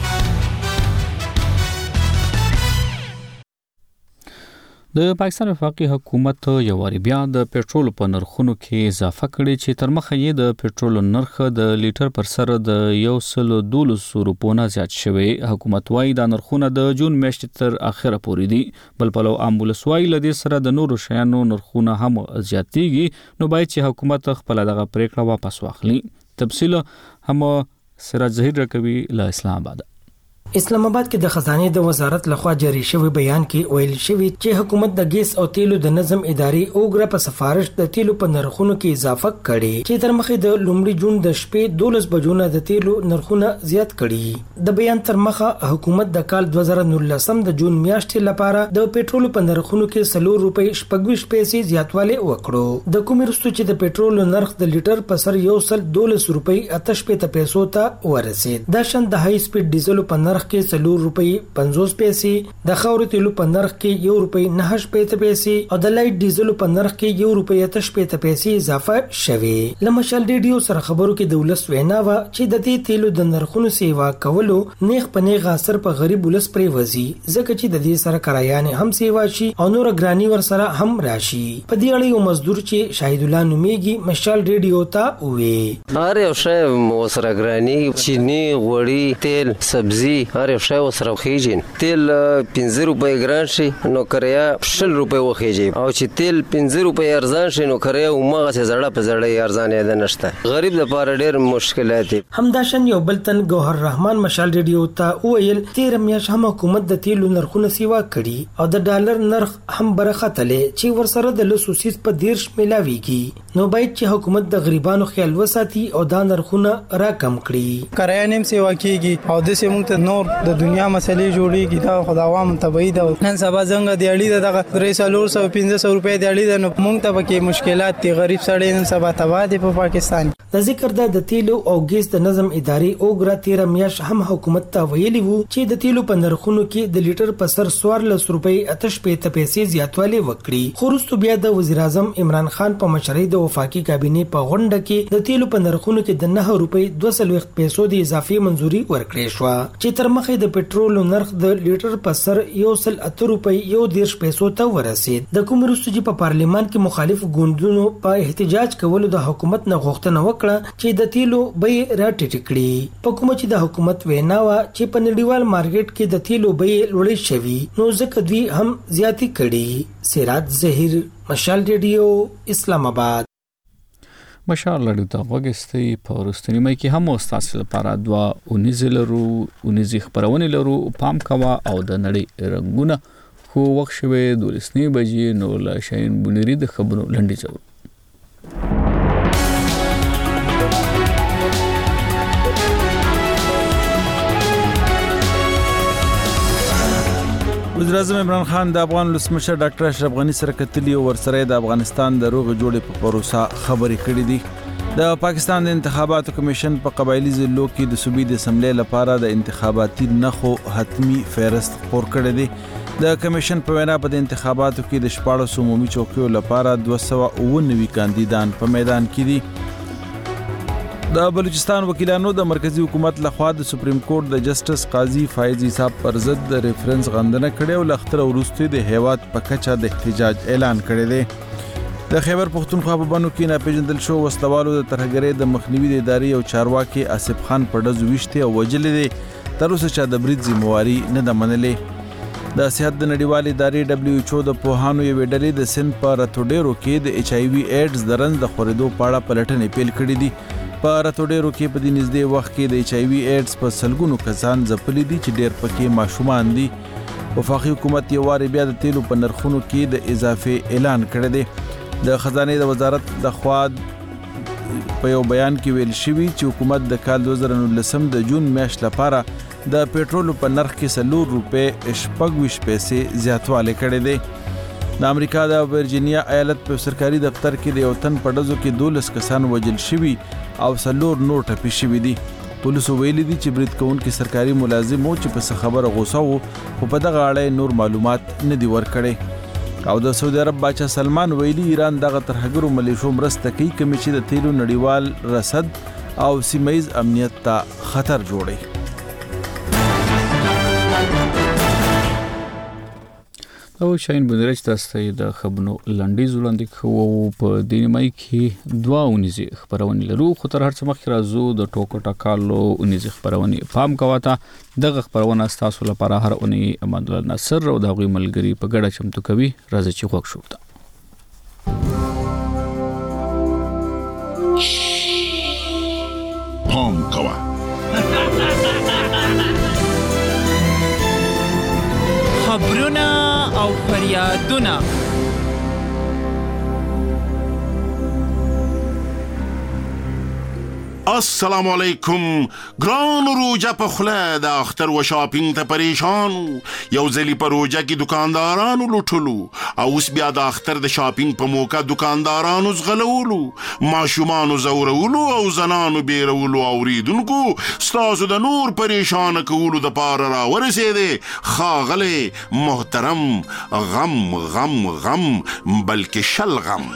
د پاکستان وفاقي حکومت یو واری بیا د پېټرول په نرخونو کې اضافه کړې چې تر مخه یې د پېټرول نرخ د لیټر پر سر د 112 روپونه زیات شوی. حکومت وايي دا نرخونه د جون میاشتې تر اخره پورې دي. بل پلو امبولس وايي لدې سره د نورو شیانو نرخونه هم زیاتېږي نو باید چې حکومت خپل دغه پریکړه واپس واخلي. تفصیل هم سراج ظهیر رکوي له اسلام آباد. اسلام آباد کې د خزانه د وزارت لخوا جاری شوی بیان کې ویل شوی چې حکومت د ګیس او تیلو د نظم ادارې اوګره په سفارش د تیلو په نرخونو کې اضافه کړي چې تر مخه د لومړي جون د شپې 12 بجو نه د تیلو نرخونه زیات کړي. د بیان تر مخه حکومت د کال 2019 د جون میاشتې لپاره د پېټرول په نرخونو کې 4 روپۍ 25 پیسې زیاتوالی وکړو. د کومې وروسته چې د پېټرول نرخ د لیټر په سر 112 روپۍ 88 پیسو ته ورسید. د شان د هاي سپیډ ډیزل په نرخ کې 4 روپۍ 50 پیسې، د خاورې تیلو په نرخ کې 1 روپۍ 9 پیسې او د لایټ ډیزل په نرخ کې 1 روپۍ 8 پیسې اضافه شوه. لمشال ریډیو سره خبرو کې د ولس وینا و چې د دې تیلو د نرخونو سیوا کولو نیغ په نیغ اثر په غریب ولس پرې وځي ځکه چې د دې سره کرایان هم سیوا شي او نور ګرانی ور سره هم راشي. په دې اړه یو مزدور چې شاهد الله نوميږي مشال ریډیو ته وې هر یو شی وسره ګرانی چینی غوړي تیل سبزی هر یو شی وسره خېجین. تیل 15 روپۍ ګران شي نو کریا 20 روپۍ وخېږي او چې تیل 15 روپۍ ارزان شي نو کریا ومغه زړه په زړه ارزان نه نشته. غریب لپاره ډېر مشکلات دي. همداشن یو بلتن ګوهر رحمان مشال ریډیو ته ویل 13 میاشت هم حکومت د تیلو نرخونه سیوا کړي او د ډالر نرخ هم برخطلې چې ورسره د لسوسیس په 10 ملاويږي نو باید چې حکومت د غریبانو خیال وساتي او دا نرخونه را کم کړي. کرایه نیم سیوا کیږي او د سیمه ته نور د دنیا مسلې جوړیږي دا خدای عوام تبعید نن سبا څنګه دی اړې دغه 300 روپۍ دی اړې نو موږ ته پکې مشکلات دي. غریب سړی نن سبا تبا دي په پاکستان. د ذکر د تیلو او ګیس د نظم ادارې اوګرا 13 میاشت هم حکومت ته ویلي وو چې د تیلو په نرخونو کې د لیټر په سر 14 روپۍ 88 پیسې زیاتوالی وکړي. خو وروسته بیا د وزیر اعظم عمران خان په مشرۍ د وفاقي کابینه په غونډه کې د تیلو په نرخونو کې د 9 روپۍ 200 پیسو د اضافي منزوري ورکړې شو چې تر تر مخې د پټرول نرخ د لیټر په سر 108 روپۍ 1.10 پیسو ته ورسید. د کوم وروسته چې په پارلیمان کې مخالف ګوندونو په احتجاج کولو د حکومت نه غوښتنه وکړه چې د تیلو بیې راټیټې کړي. په کومه چې د حکومت وینا وه چې په نړیوال مارکیټ کې د تیلو بیې لوړې شوي نو ځکه دوی هم زیاتې کړي. سراج ظهیر، مشال ریډیو، اسلام آباد. مشال ریډیو ته وګستئ. په وروستني مې کې هم ستاسو لپاره 2 لرو 19 خبرونه لرو. پام کوه او د نړۍ رنگونه خو وخت شوه 12 بجې نو لا شاین بونری د خبرو لنډي ځو. وزیر اعظم عمران خان د افغان ولسمشر ډاکټر اشرف غنی سره کتلی او ورسره د افغانستان د روغ جوړې په پروسه خبرې کړې دي. د پاکستان د انتخاباتو کمیشن په قبایلی ضلعو کې د صوبې د اسمبلی لپاره د انتخاباتي نخو حتمی فهرست خپور کړی دی. د کمیشن په وینا په انتخاباتو کې د 14 عمومي چوکیو لپاره 299 کاندیدان په میدان کې دي. د بلوچستان وکیلانو د مرکزی حکومت لخوا د سپریم کورټ د جسټس قاضي فایض صاحب پر ضد د ریفرنس غندنه کړې او لختر وروسته د هیواد په کچه د احتجاج اعلان کړی دی. د خیبر پختونخوا په بانو کې ناپېژندل شو وسلوالو د ترهګرۍ د مخنیوي د ادارې او چارواکي آصف خان په ډزو ویشته او وجلې دي. تر اوسه چې د برید ذمہواری نه ده منلې. د صحت د نړیوال ادارې WHO د پوهانو یو ډلې د سند په راتوډیرو کې د HIV ایډز د رنځ د خورېدو په اړه پلټنې پیل کړې دي. په راتوډیرو کې په دې نږدې وخت کې د HIV ایډز په سلګونو کسان ځپلي دي چې ډېر پکې ماشومان دي. وفاقي حکومت یو واري بیا د تیلو په نرخونو کې د اضافه اعلان کړی دی. د خزانه د وزارت د خوا په یو بیان کې ویل شوی چې حکومت د کال 2019 د جون میاشت لپاره د پېټرول په نرخ کې 4 روپۍ 26 پیسې زیاتوالی کړی دی. د امریکا د ورجینیا ایالت په سرکاري دفتر کې د یو تن په ډزو کې 12 کسان وژل شوي او 4 نور ټپي شوي دي. پولیسو ویلي دي چې برید کوونکي سرکاري ملازم و چې په خبره غوسه و خو په دغه اړه نور معلومات نه دي ورکړي. او د سعودي عرب بادشاه سلمان ویلي ایران دغه ترهګرو ملیشو مرسته کوي کومې چې د تیلو نړیوال رصد او سیمه‌ییز امنیت ته خطر جوړي. او شاین بندرچ تاسو د خبرونو لنډیز وړاندې کوو. په دینمای کې 2 خبرونه لرو خو تر هر څه مخکې راځو د ټوکو ټاکالو 19 خبرونه. پام کوه دغه خبرونه تاسو لپاره هر اونۍ امان الله نصر او دغه ملګری په ګډه چمتو کوي. راځي چې خوښ شو تا پام کوه خبرونه او فریادونه. السلام علیکم. ګران روجا په خله د اختر و شاپینګ ته پریشان یو ځلی په روجا کې دکاندارانو لوټلو او اوس بیا د اختر د شاپینګ په موقع دکاندارانو زغلولو ماشومانو زورولو او زنانو بیرولو او ریدونکو ستاسو د نور پریشان کولو د پاره را ورسېده خاغله محترم غم غم غم بلکې شلغم.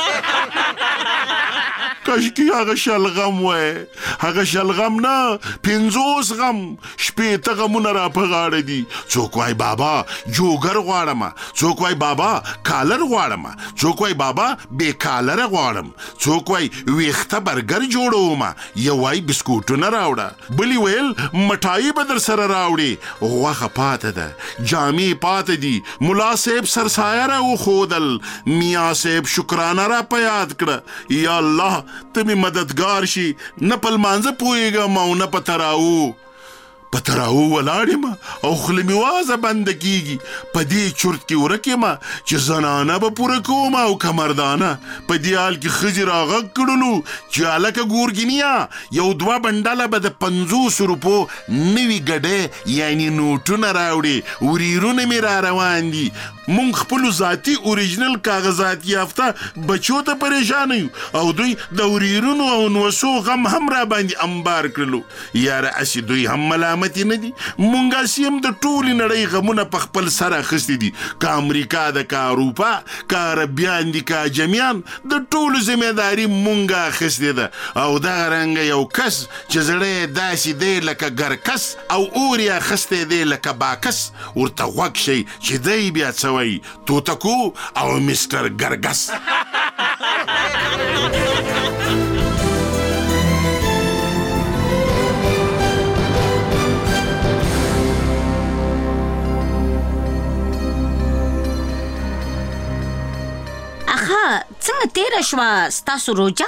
کاشکی هغه شلغم وای هغه شلغم نه 50 غم شپېته غمونه را په غاړه دي. څوک وای بابا جوګر غواړم، څوک وای بابا کالر غواړم، څوک وای بابا بې کالر غواړم، څوک وای ویخته برګر جوړوم، یو وای بسکوټونه راوړه، بلی ویل مټای به در سره راوړي. غوښه پاته ده، جامې پاته دي، ملا صاحب سرسایه را وښودل، میاں صاحب شکرانه را په یاد کړه. یا الله ته می مددگار شي. نه په لمانځه پوهېږم او نه په تراو ولاړم او خله مې وازه بنده کیږي. په دې چرت کې ورکې ما چې زنانه به پوره کوم او کمردانه. په دې حال کې ښځې راغږ کړلو چې هلکه ګورګینیا یو 2 بنډله به د 50 روپو نوي ګډۍ یعنې نوټونه راوړي. وریرونه مې را روان دي. مونږ خپل ذاتی اوریجنل کاغذات یافته بچو ته پریشان یو او دوی د وريرونو او نوسو غم هم را باندې انبار کړلو یاره اسی دوی هم ملامت نه دي مونږه سیم د ټولي نړۍ غمونه په خپل سره خستی دي کا امریکا د کا اروپا کا عربیان دي کا جميعان د ټولو ذمہداري مونږه خستی ده او دا رنګ یو کس چې زړه داسې دی لکه ګرکس او اوریا خسته دی لکه باکس ورته غوږ شي چې دی بیا څه وایي توتکو او مستر ګرګس څنګه تیر شوا ستاسو روجا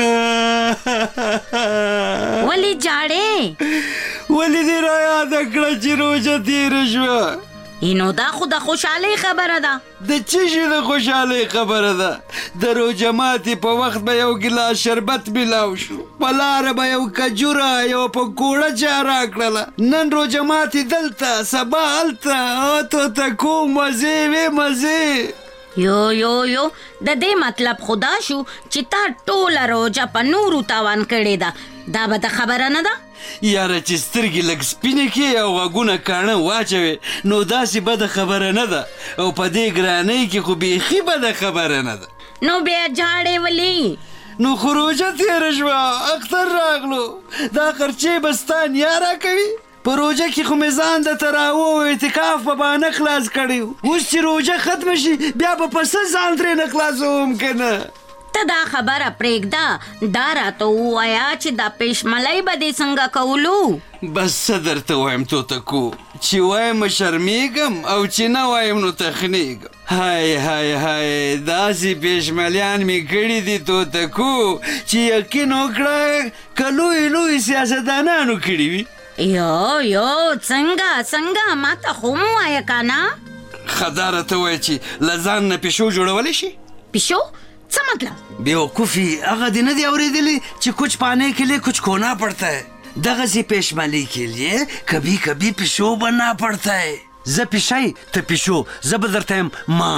ولی جاړې ولی دې را یاد کړه چې روجا تیر شوا اینو دا خو د خوشحالۍ خبره ده د څه شي د خوشحالۍ خبره ده د روجا ماتې په وخت به یو ګیلاس شربت میلاو شو په لاره به یو کجوره یو پکوړه چا راکړله نن روجا ماتې دلته سبا هلته توتکو مزې وې مزې یو د دې مطلب خدا شو چې تا ټوله روجا په نورو تاوان کړې ده دا به د خبره نه ده یاره چې سترګې لږ سپینې کې او غوږونه کاڼه واچوې نو داسې بده خبره نه ده او په دې ګرانۍ کې خو بیخي بده خبره نه ده نو بیا جاړې ولي نو خو روجا تېره شوه اختر راغلو دا خرچې به ستا نیا راکوي په روجه کې خو مې ځان د تراوو او اعتکاف په بهانه خلاص کړی اوس چې روجه ختمه شي بیا به په څه ځان ترې نه خلاصوم که نه ته دا خبره پرېږده دا راته ووایه چې دا پېشملۍ به دې څنګه کولو بس څه درته وایم توتکو چې وایم شرمېږم او چې نه وایم نو تخنېږم های های های داسې پېشملیان مې کړي دي توتکو چې یقین وکړه که لوی سیاستدانانو کړي وي یو څنګه ما ته خو مو وایه که نه خدا راته وایه چې له ځان نه پیشو جوړولی شي پیشو څه مطلب بیوقوفی هغه دې نه دی اورېدلی چې کچھ پانے کے لیے کچھ کھونا پڑتا ہے دغسې پیشمالی کے لیے کبھی کبھی پیشو بننا پڑتا ہے زه پیشی ته پیشو زه به درته یم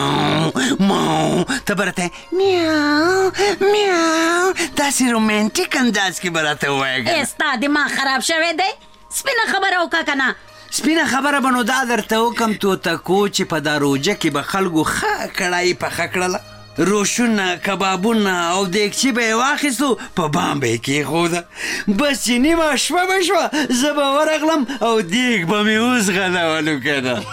ماو ته به راته میاو داسې رومانټیک انداز کې به راته ووایه ستا دماغ خراب شوی دی سپینه خبره وکړه که نه سپینه خبره به نو دا درته وکم توتکو چې په دا روجه کې به خلکو ښه کړایي پخه کړله روشونه کبابونه او دیګچې به یې واخیستو په بام به یې کېښوده بس چې نیمه شپه به شوه زه به ورغلم او دیګ به مې اوس غځولو که نه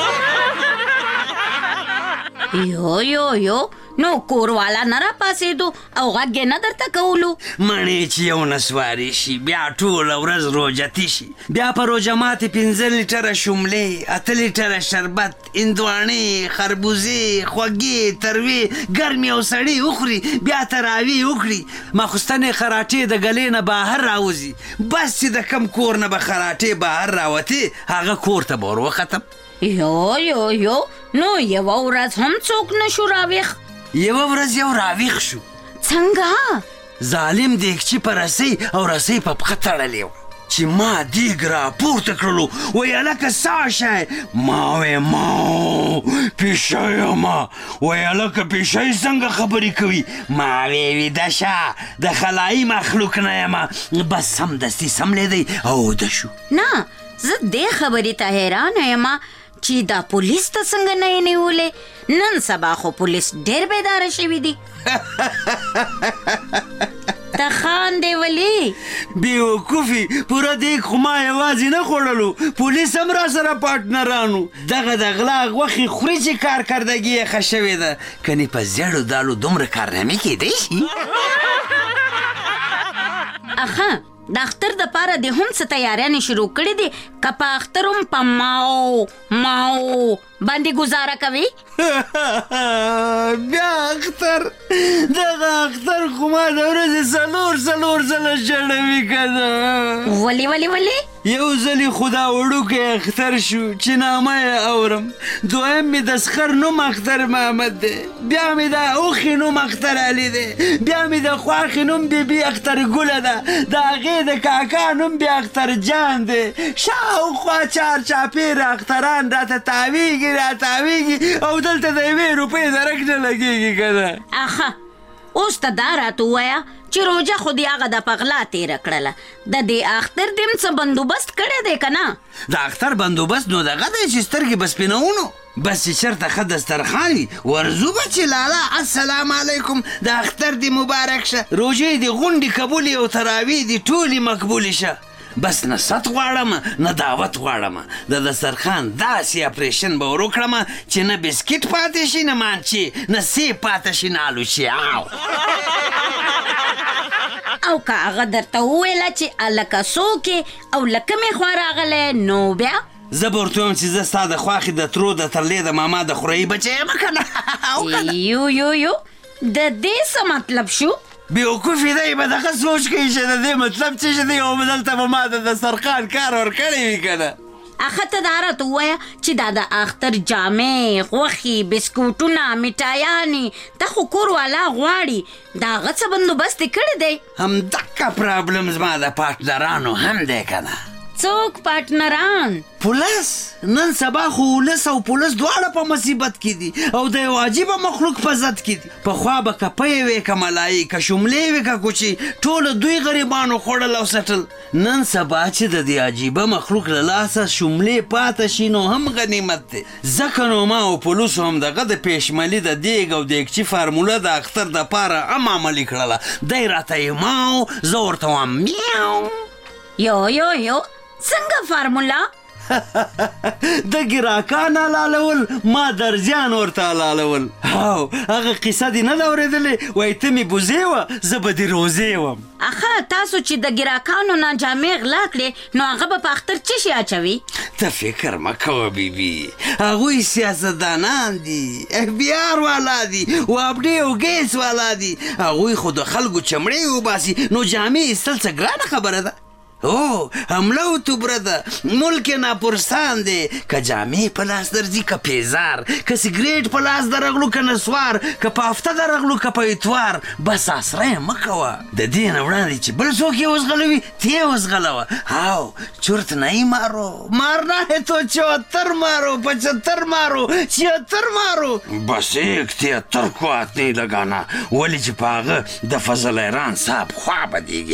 یو نو کوروالا نه راپاسېدو او غږ یې نه درته کولو مڼې چې یو نسواري شي بیا ټوله ورځ روجتي شي بیا په روجه ماتې 15 لیټره شوملې 8 لیټره شربت هندواڼې خربوزې خوږې تروې ګرمې او سړې وخوري بیا تراویح وکړي ماخوستنې خراټې د ګلې نه بهر راوځي بس چې د کم کور نه به خراټې بهر راوتې هغه کور ته به ور وختم یو نو یوه ورځ هم څوک نشو راویښ یوه ورځ یو راویښ شو څنګه ظالم دیګچې په رسۍ او رسۍ په پښه تړلې وه چې ما دیګ راپورته کړلو وایي هلکه څه شی ما وایې ما پیشه یمه وایي هلکه پیشه یې څنګه خبرې کوي ما وایې ویده شه د خلایي مخلوق نه یمه بس سمدستي سملېدی او وده شو نه زه دې خبرې ته حیرانه یم چې دا پولیس ته څنګه نه یې نیولې نن سبا خو پولیس ډېر بیداره شوي دي ته خاندې ولې بیوقوفي پوره دیګ خو ما یوازې نه خوړلو پولیس هم را سره پارټنرانو دغه د غلا غوښې خوري چې کارکردګي یې ښه شوې ده کنې په زیړو دالو دومره کارنامې کیدی شي اخه د اختر د پاره د هم څه تیاریانې شروع کړې دي که په اختر هم په ماو باندې ګزاره کوي بیا اختر دغه اختر خو ما د ورځې څلور ځله ژړوي که نه ولې یو ځلې خو دا وړوکی اختر شو چې نامه یې اورم. دویم مې د سخر نوم اختر محمد دی. بیا مې د اوښې نوم اختر علي دی. بیا مې د خواښې نوم بیبي اختر ګله ده. د هغې د کاکا نوم بیا اختر جان دی. شاوخوا چار چاپېره اختران راته تاویږي او دلته د 1 روپۍ درک نه لګېږي که نه. اخه اوس ته دا راته ووایه چې روژه خو دې هغه د پغلا تېره کړله. د دې اختر دې څه بندوبست کړی دی که نه؟ د اختر بندوبست نو دغه دی چې سترګې به سپینوونو. بس چې چېرته ښه دسترخوان وي ورځو به چې لالا السلام علیکم د اختر دې مبارک شه. روژې دې غونډې قبولې او تراویح دې ټولې مقبولې شه. بس نه ست غواړم نه دعوت غواړم. د دسترخوان داسې اپریشن به ور وکړم چې نه بسکټ پاتې شي نه مانچې نه سیب پاتې شي نه آلوچې. او که هغه درته وویله چې هلکه څوک او له کومې خوا راغلی نو بیا؟ زه به ورته وایم چې زه ستا د خواښې د ترو د ترلې د ماما د خورۍ بچی یم که نه. یو د دې څه مطلب شو؟ بیوقوفې دی به دغه سوچ کوي چې د دې مطلب څه شي دی او دلته به ما د دسترخوان کار ورکړی وي که نه. اخه ته دا راته ووایه چې دا د اختر جامې غوښې بسکوټونه میټایانې ته خو کور والا غواړي د هغه څه بندوبست یې کړی دی؟ همدغه پرابلم زما د پارټنرانو هم دی که نه. څوک پارټنران؟ پولس. نن سبا خو ولس او پولس دواړه په مصیبت کې دي او د یو عجیبه مخلوق په ضد کې دي. پخوا به که پۍ وې که ملایي که شملې وې که کوچې ټوله دوی غریبانو خوړل او سټل. نن سبا چې د دې عجیبه مخلوق له لاسه شملې پاته شي نو هم غنیمت دی. ځکه نو ما او پولسو هم دغه د پیشملي د دیګ او دیګچي فارموله د اختر دپاره هم عملي کړله. دی راته یې ماو زه ورته وایم میاو. یو څنګه فارموله؟ د ګراکان حلالول ما درجان ورته حلالول. هغه قصه دې نه ده اورېدلې؟ وایي ته مې بوزې وه زه به دې روزې وم. اخه تاسو چې د ګراکانو نه جامې غلا کړې نو هغه به په اختر څه شي اچوي؟ ته فکر مه کوه بیبي. هغوی سیاستدانان دي FBI والا دي وابډي او ګیس والا دي. هغوی خو د خلکو چمړې وباسي نو جامې ایستل څه ګرانه خبره ده. حمله و توبره ده. ملک ناپرسان دی. که جامې په لاس درځي که پیزار که سیګریټ په لاس درغلو که نسوار که په هفته درغلو که په اتوار. بس اسره یې مه کوه. د دې نه وړاندې چې بل څوک یې وزغلوي ته یې وزغلوه. چورت نہیں مارو مارنا ہے تو 74 مارو 75 مارو 76 مارو. بس 73 کو ہاتھ نہیں لگانا ولی چې په هغه د فضل ایران صاحب خوا بدیږي.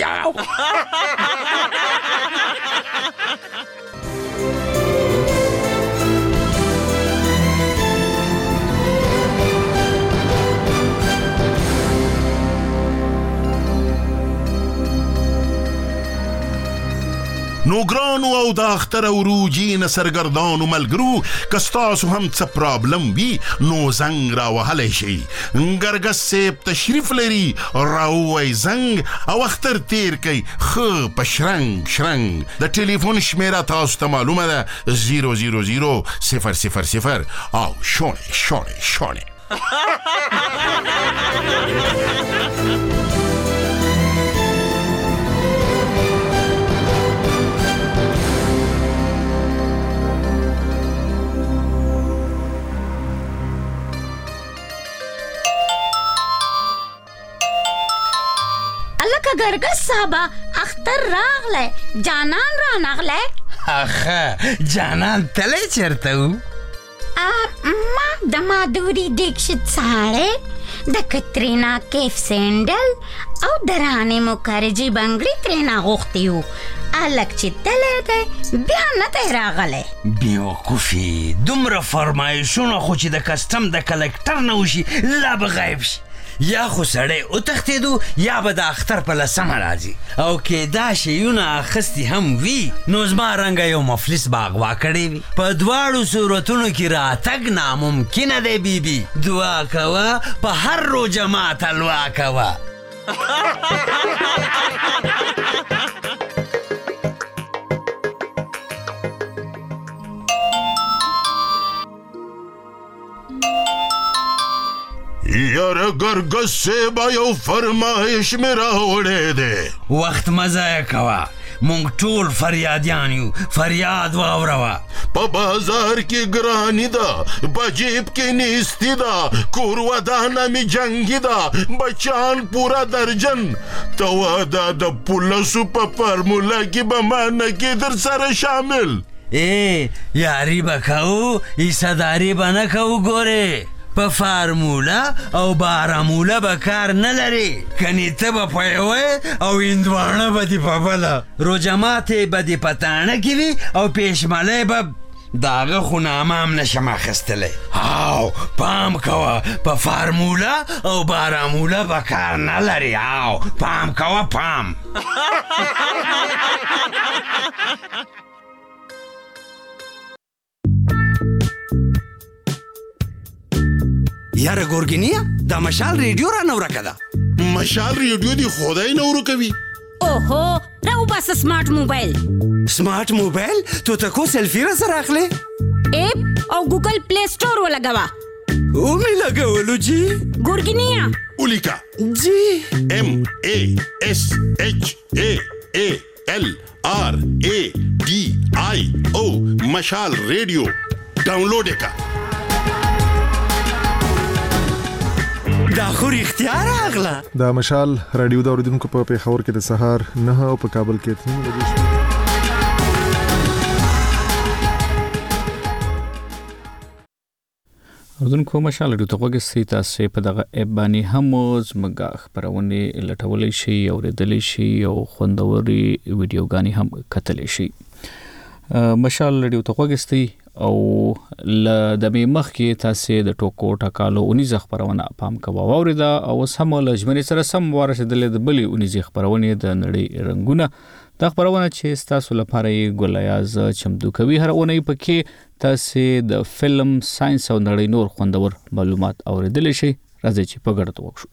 نو ګرانو او د اختر او روجې نه سرګردانو ملګرو که ستاسو هم څه پرابلم وي نو زنګ راوهلی شئ. ګرګس صاحب تشریف لري راووی زنګ او اختر تیر کوي ښه په شرنګ شرنګ. د ټلیفون شمیره تاسو ته معلومه ده 000 او شونې. الکه ګرګس صاحبه اختر راغلی جانان را نغلی. اخه جانان تلی چرته و؟ ما د مادوري دیکشت ساړی د کترینا کیف سینډل او د رانې مکرجي بنګړي ترېنه غوښتي وو. الک چې تلی دی بیا نه دی راغلی. بیوقوفي دومره فرمایشونه خو چې د کسټم د کلکټر نه وشي لا به غایب شي. یا خو سړی وتښتېدو یا به د اختر په 10مه راځي او کېدا شیونه اخیستي هم وي نو زما رنګه یو مفلس به اغوا کړی وي. په دواړو صورتونو کې راتګ ناممکنه دی بیبي. دعا کوه په هر روژه ماته لوا کوه. یاره ګرګس صاحب یو فرمایش مې راوړی دی. وخت مه ضایع کوه. مونږ ټول فریادیان یو فریاد واوروا په بازار کې ګرانی ده په جیب کې نیستی ده کور ودانه می جنگی ده بچان پورا درجن تو دا د پولسو په فرموله کې به ما نه کې در سره شامل یاری بکاو ایساداری بنا کاو گوره په فارمولا او بارامولا به کار نه لري کني ته به پوهوې او هندوانه به دې په بله روجماتې به دې په تاڼه کې وي او پېشملی به د هغه خو نامه هم نشم اخیستلی او پام کوه په فارمولا او بارامولا به کار نه لري او پام کوه پام یاره ګورګینیا دا مشال ریډیو را نو راکده مشال ریډیو دی خدای نورو کوي اوهو راو بس سمارټ موبایل سمارټ موبایل تو تکو سیلفی را سره اخلي اپ او ګوګل پلی سٹور ولګوا او می لګولو جی ګورګینیا اولیکا جی ام ا اس اچ ا ا ال ار ا ډي آی او مشال ریډیو ډاونلوډ کا دا خو اختیار اغلا دا مشال رادیو دا اوریدونکو په پیښور کې د سهار 9 او په کابل کې 3 بجې اوریدونکو مشال رادیو ته وګورئ تاسو په دغه اپ باندې هم زموږ خبرونه لټولای شي او ریډلای شي او خوندوري ویډیوګانی هم کتلی شي مشال رادیو ته وګورئ او د مخ کې تاسو د ټوکو ټکالو 19 خبرونه پام کوو اوریدا او سم لجمنې سره سم ورسېدل د بلی 19 خبرونه د نړۍ رنگونه د خبرونه چې تاسو لپاره یې ګولیاز چمدو کوي هر اونۍ پکې تاسو د فلم ساينس او نړۍ نور خوندور معلومات اوریدل شي راځي چې په ګډه وکړو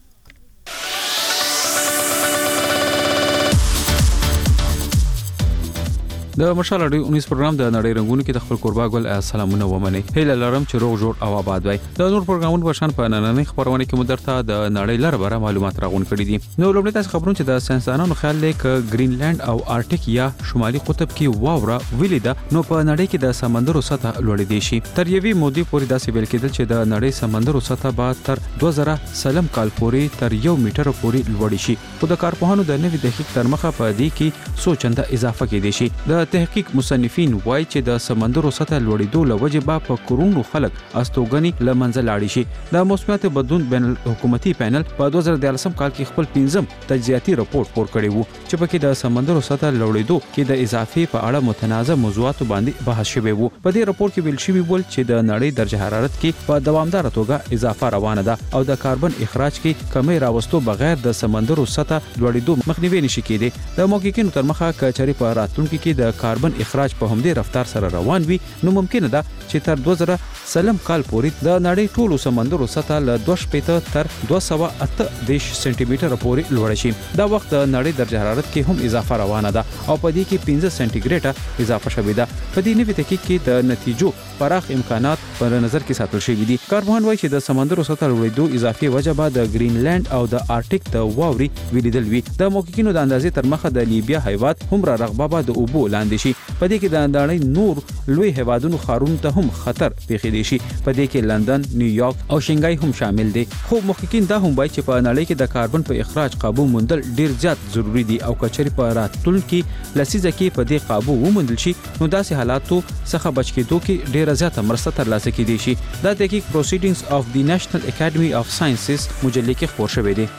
د مشال رادیو 19 پروګرام د نړۍ رنگونو کې د خپل قربا ګل سلامونه ومني هیله لرم چې روغ جوړ او آباد وای د نور پروګرامونو په شان په نننۍ خبرونه کې مدرته د نړۍ لپاره معلومات راغون کړي دي نو لومړی تاسو خبرونه چې د ساينسدانانو خیال دی ک ګرینلند او آرټیک یا شمالي قطب کې واوره ویلیدا نو په نړۍ کې د سمندرو سطح لوړې دي شي تر یوې مودې پورې داسې ویل کېدل چې د نړۍ سمندرو سطح به تر 2000 سلم کال پورې تر 1 میټر پورې لوړ شي خو د کارپوهانو د نوې دقیق تر مخه په دې کې سوچنده اضافه کېدې شي د تحقیق مصنفین وایي چې د سمندرو سطح لوړېدو لوجه به په کرونو خلک استوګنی لمنځه لاړ شي د موسمیات بدلون بین الحکومتي پینل په 2013 کال کې خپل 15 تجزیاتي راپور خپور کړی وو چې پکې د سمندرو سطح لوړېدو کې د اضافي په اړه متنازع موضوعات باندې بحث شوی وو په دې راپور کې ویل شوی بول چې د نړۍ درجه حرارت کې په دوامدار توګه اضافه روانه ده او د کاربن اخراج کې کمی راوستو بغیر د سمندرو سطح لوړېدو مخنیوي نشي کېدی د محققینو تر مخه کچري په راتلونکو کې د کاربن اخراج په همدې رفتار سره روان وي نو ممکن ده چې تر 2000 سلم کال پورې د نړۍ ټولو سمندرو سطح له 2.5 تر 208 سنټي میټر پورې لوړ شي دا وخت د نړۍ درجه حرارت کې هم اضافه روانه ده او په دې کې 15 سنټي ګریډ اضافه شوې ده په دې نوې تحقیق کې د نتیجو پراخ امکانات په نظر کې ساتل شوي دي کارپوهان وایي چې د سمندرو سطح لوړېدو اضافي وجه به د ګرینلند او د آرټیک د واوري ویلیدل وي د محققینو د اندازې تر مخه د لیبیا هیواد هم را رغبه د اوبو لاندې شي په دې کې د نړۍ نور لوی هیوادونو خارونو ته هم خطر پیښیدي شي په دې کې لندن نیویارک او شنګای هم شامل دي خو محققین دا هم وایي چې په نړۍ کې د کاربن په اخراج قابو موندل ډیر زیات ضروری دي او کچري په راتلونکي لسیزه کې په دې قابو وموندل شي نو داسې حالاتو څخه بچ کېدو کې ډیره زیاته مرسته ترلاسه کېدي شي دا تحقیق پروسیډینګز اف دی نېشنل اکیډمي اف ساينسز مجله کې خپور شوی دی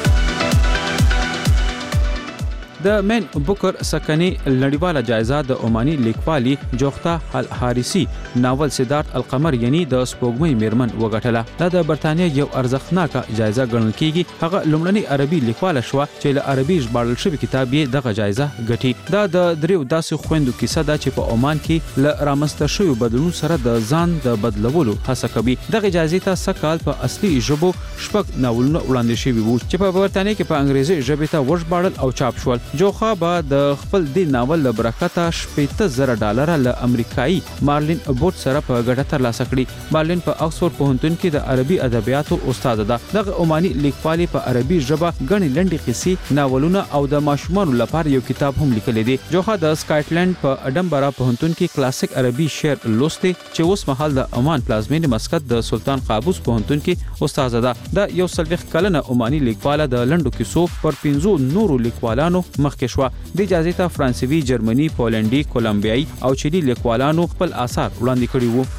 د مین بوکر سکنی لړیواله جایزه د عماني لیکوالي جوختا حارثي ناول سدارت القمر یعنی د سپوږمۍ میرمن وګټله دا د برتانیا یو ارزښتناکه جایزه ګڼل کیږي هغه لومړنی عربي لیکواله شو چې له عربي ژباړل شوی کتاب یې دغه جایزه ګټي دا د دریو داسې خويندو کیسه ده چې په عمان کې له رامنځته شوی بدلون سره د ځان د بدلولو هڅه کوي دغه جایزه ته سکهال په اصلي ژبو شپږ ناولونه وړاندې شوي وو چې په برتانیا کې په انګریزي ژبه ته ورژباړل او چاپ شول جوخا به د خپل د ناول له برکته $80,000 له امریکایي مارلین بوټ سره په ګټه ترلاسه کړي. مارلین په آکسفورد پوهنتون کې د عربي ادبیاتو استاد ده. دغه عماني لیکوالي په عربي ژبه غني لنډې قصې، ناولونه او د ماشومانو لپاره یو کتاب هم لیکلی دی. جوخا د سکاټلند په اډنبرا پوهنتون کې کلاسیک عربي شعر لوستي چې اوس مهال د عمان پلازمینې مسقط د سلطان قابوس پوهنتون کې استاد ده. د یو 40 کلنه عماني لیکواله د لنډو کیسو پر 15 نورو لیکوالانو مخکې شوه. د اجازه ته فرانسوي، جرمني، پولنډي، کولمبیایي او چيلي لیکوالانو خپل آثار وړاندې کړي وو.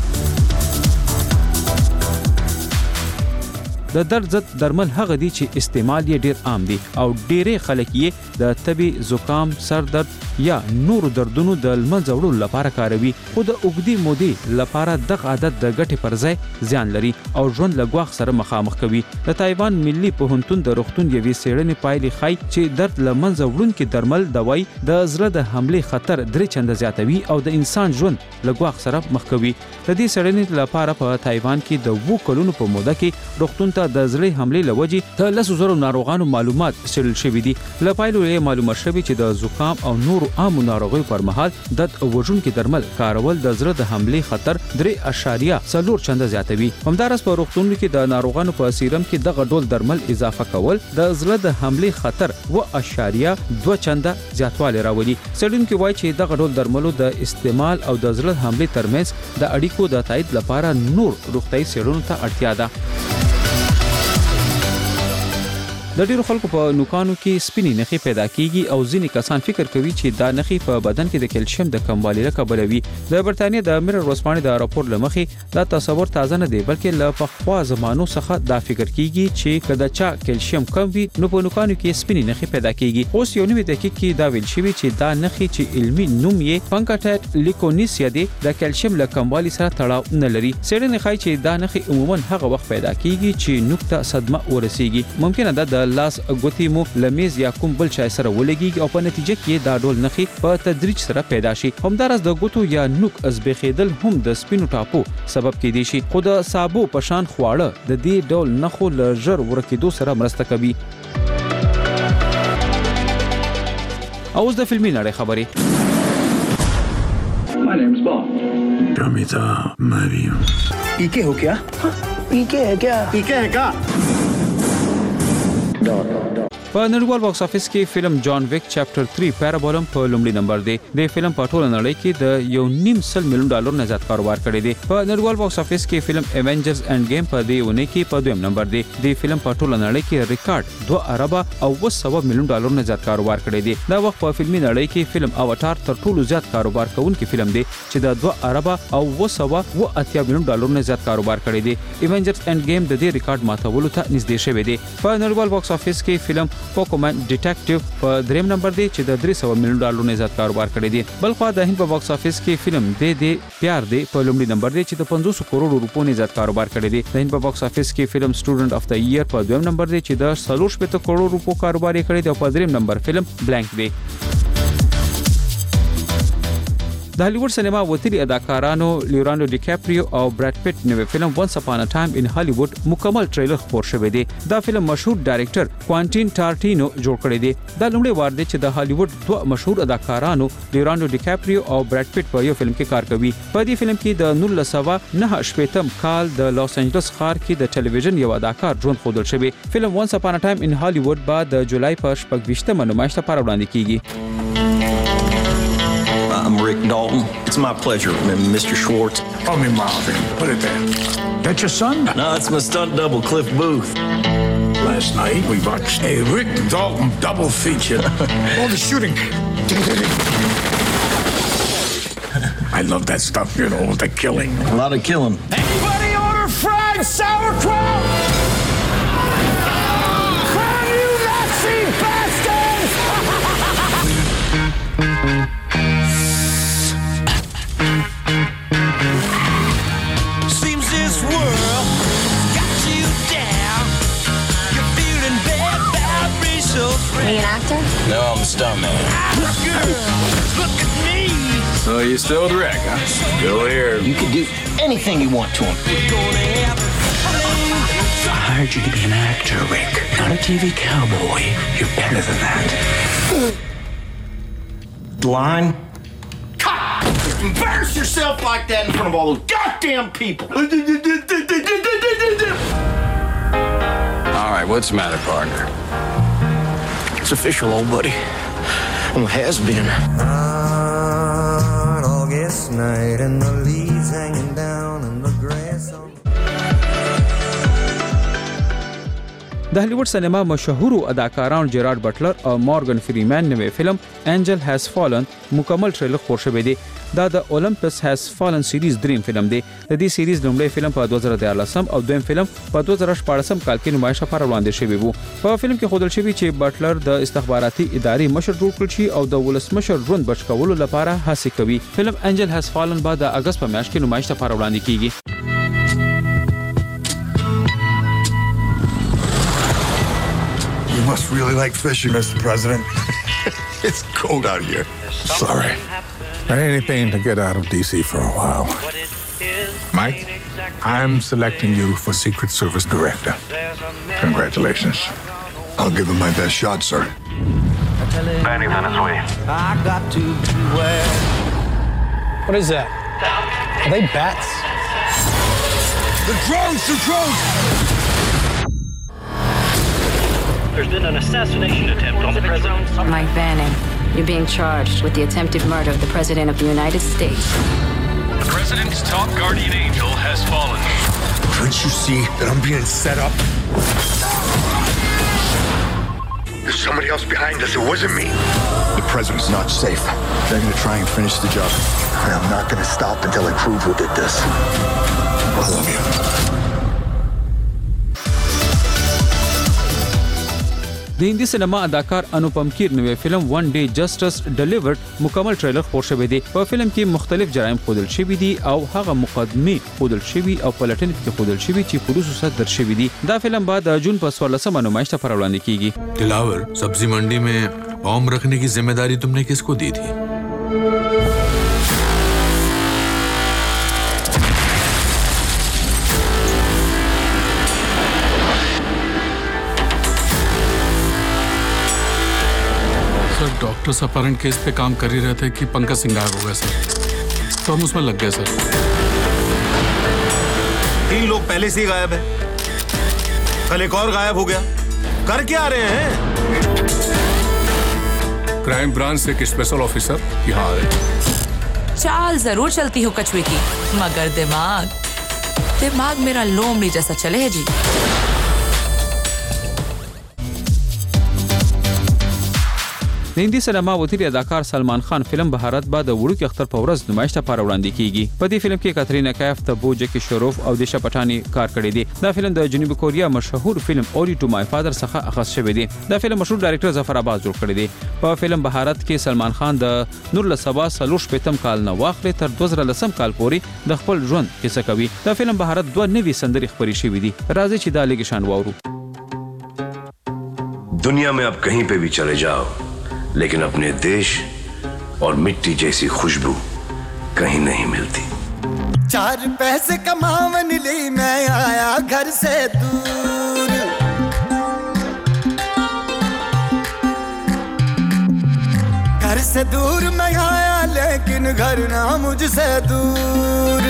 د درد ضد درمل هغه دي چې استعمال یې ډیر عام دي او ډیره خلک یې د تبي، زکام، سر درد یا نور دردونو د لمنځه وړلو لپاره کاروي. خو د اوږدې مودې لپاره دغه عادت د ګټې پر ځای زیان لري او ژوند له ګواښ سره مخامخ کوي. د تایوان ملي پوهنتون د روغتون یوې څېړنې پایلې ښایي چې درد له منځه وړونکي درمل دوای د زړه د حملې خطر 3 چنده زیاتوي او د انسان ژوند له ګواښ سره مخ کوي. د دې څېړنې لپاره په تایوان کې د 2 کلونو په موده کې روغتون د زړه حملې لوجې د 10,000 ناروغانو معلومات څېړل شوي دي. له پایلو یې معلومه شوې چې د زکام او نورو عامو ناروغیو پر مهال درد وژونکي درمل کارول د زړه د حملې خطر 3.4 چنده زیاتوي. همدارس په روغتونونو کې د ناروغانو په سیرم کې دغه ډول درمل اضافه کول د زړه د حملې خطر 2.2 چنده زیاتوالی راولي. څېړونکي وایي چې دغه ډول درملو د استعمال او د زړه حملې ترمنځ د اړیکو د تایید لپاره نور روغتیايي څېړنو ته اړتیا ده. د ډیرو خلکو په نوکانو کې سپینې نخي پیدا کیږي او ځینې کسان فکر کوي چې دا نخي په بدن کې د کیلشیم د کموالي له کبله وي. د برتانیې د میرر ورځپاڼې د راپور لمخې دا تصور تازه نه دی، بلکې له پخوا زمانو څخه دا فکر کیږي چې کله چې کیلشیم کم وي نو په نوکانو کې سپینې نخي پیدا کیږي. اوس یو نوی تحقیق کې دا ویل شوی چې دا نخي چې علمي نوم یې پانکاټایټ لیکونیسیا دی د کیلشیم له کموالي سره تړاو نه لري. څېړنې ښایي چې دا نخي عموما هغه وخت پیدا کیږي چې نوک ته صدمه ورسیږي. ممکنه ده د لاس ګوتې مو لمیز یا کوم بل شای سره ولګيږي او په نتیجه کې دا ډول نخي په تدریج سره پیدا شي. همدارس د ګوتو یا نوک ازبېخېدل هم د سپینو ټاپو سبب کېدی شي. خو د سابو په شان خواړه د دې ډول نخو له ژر ورکېدو سره مرسته کوي. اوس د فلمي نړۍ خبرې. My name's Bob. Ramita Mario. ¿Y qué ho kya? ¿Y qué है क्या? ¿Y qué है क्या? په نړیوال باکس افیس کې فلم جان ویک چپټر 3 پیرابولم په لومړي نمبر دی. د فلم په ټوله نړۍ کې د $1.5 ملیون نه زیات کاروبار کړی دی. په نړیوال باکس افیس کې فلم ایونجرز اینڈ گیم په دې ونه کې په دویم نمبر دی. د فلم په ټوله نړۍ کې ریکارډ $2.7 ملیون نه زیات کاروبار کړی دی. دا وخت په فلمي نړۍ کې فلم اواتار تر ټولو زیات کاروبار کوونکی فلم دی چې د $2.8 ملیون نه زیات کاروبار کړی دی. ایونجرز اینڈ گیم د دې ریکارډ ماتولو ته نږدې شوی دی. په نړیوال باکس افیس کې فلم پوکومن ډیټیکټیو په دریم نمبر دی چې د $300 ملیون نه زیات کاروبار کړی دی. بلخو د هند په باکس افیس کې فلم دې پیار دی په لومړي نمبر دی چې د 500 کروڑ روپو نه زیات کاروبار کړی دی. د هند په باکس افیس کې فلم سټوډنټ اف د ایئر په دویم نمبر دی چې د 450 کروڑ روپو کاروبار کړی دی او په دریم نمبر فلم بلانک دی. د هالیوډ سینما وتلي اداکارانو لیونارډو ډیکاپریو او براد پیټ نوې فلم ونس اپان ا ټایم ان هالیوډ مکمل ټریلر خپور شوی دی. دا فلم مشهور ډایریکټر کوانټین ټارټینو جوړ کړی دی. دا لومړی وار دی چې د هالیوډ دوه مشهور اداکارانو لیونارډو ډیکاپریو او براد پیټ په یو فلم کې کار کوي. په دې فلم کې د 1989 کال د لاس انجلس ښار کې د ټلویزیون یو اداکار ژوند ښودل شوی. فلم ونس اپان ا ټایم ان هالیوډ بعد د جولای په 28 نمایش لپاره وړاندې کیږي. I'm Rick Dalton. It's my pleasure, Mr. Schwartz. Call me Marvin. Put it there. That your son? No, it's my stunt double, Cliff Booth. Last night, we watched a Rick Dalton double feature. All the shooting. I love that stuff, you know, the killing. A lot of killing. Anybody order fried sauerkraut? Crime, you Nazi bastards! Seems this world got you down. You're feeling bad about being so free. Are you an actor? No, I'm a stuntman. Girl, look at me. So you still Rick, huh? Still here. You can do anything you want to him. I hired you to be an actor, Rick, not a TV cowboy. You're better than that. Line. Cut! Embarrass yourself like that in front of all those goddamn people. All right, what's the matter, partner? It's official, old buddy. Well, it has been. On August night and the leaves hanging down and the grass on د هالیوډ سینما مشهور اداکاران جیرارډ بټلر او مورګن فریمن نوې فلم انجل هاز فالن مکمل ټریلر خور شوی دی. دا د اولمپس هاز فالن سیریز دریم فلم دی. د دې سیریز لومړی فلم په 2014 او دویم فلم په 2014 کال کې نمایش لپاره وړاندې شوی وو. په فلم کې ښودل شوی چې بټلر د استخباراتي ادارې مشر جوړ کړ شي او د ولسمشر ژوند بچ کولو لپاره هڅه کوي. فلم انجل هاز فالن بعد د اگست په میاشت کې نمایش لپاره وړاندې کیږي. You must really like fishing, Mr. President. It's cold out here. Sorry. I ain't anything to get out of D.C. for a while. Mike, I'm selecting you for Secret Service Director. Congratulations. I'll give it my best shot, sir. Banding's on his way. I got to beware. What is that? Are they bats? The drones! There's been an assassination attempt on the president. Mike Banning, you're being charged with the attempted murder of the President of the United States. The president's top guardian angel has fallen. Don't you see that I'm being set up? There's somebody else behind us. It wasn't me. The president's not safe. They're going to try and finish the job. And I'm not going to stop until I prove who did this. I love you. د هندي سینما اداکار انوپم کیر نوې فلم ون ډے جسټس ډیلیورډ مکمل ټریلر خور شوی دی. په فلم کې مختلف جرایم ښودل شوي دي او هغه مقدمې ښودل شوي او پلټنې کې ښودل شوي چې پولیسو سره در شوي دي. دا فلم بعد جون په 14 نمایش لپاره وړاندې کیږي. दिलावर सब्जी मंडी में बॉम्ब रखने की जिम्मेदारी तुमने किसको दी थी? Sir doctors अपहरण केस पे काम कर ही रहे थे कि पंकज सिंह गायब हो गया सर, तो हम उसमें लग गए सर. 3 लोग पहले से ही गायब है, कल एक और गायब हो गया. कर क्या रहे हैं? क्राइम ब्रांच से एक स्पेशल ऑफिसर यहाँ आ रहे. चाल जरूर चलती हो कछुए की, मगर दिमाग मेरा लोमड़ी जैसा चले है जी. د هندي سینما وتیری اداکار سلمان خان فلم بهارت بعد وړوکی اختر په ورځ نمایش لپاره وړاندې کیږي. په دې فلم کې کاترینا کیف، تبو جکی شروف او دیشا پټانی کار کړی دی. دا فلم د جنوبي کوریا مشهور فلم اوري ټو مای فادر څخه اخذ شوی دی. دا فلم مشهور ډایرکټر ظفر عباس جوړ کړی دی. په فلم بهارت کې سلمان خان د نور لسبا سلوش پتم کال نه واخلې تر 2010 کال پورې د خپل ژوند کیسه کوي. دا فلم بهارت 2 نوي سندري خبري شوی دی. راځي چې دا لګی شان واورو. दुनिया में अब कहीं पे भी चले जाओ, लेकिन अपने देश और मिट्टी जैसी खुशबू कहीं नहीं मिलती. 4 पैसे कमावन ले मैं आया घर से दूर, घर से दूर मैं आया लेकिन घर ना मुझसे दूर.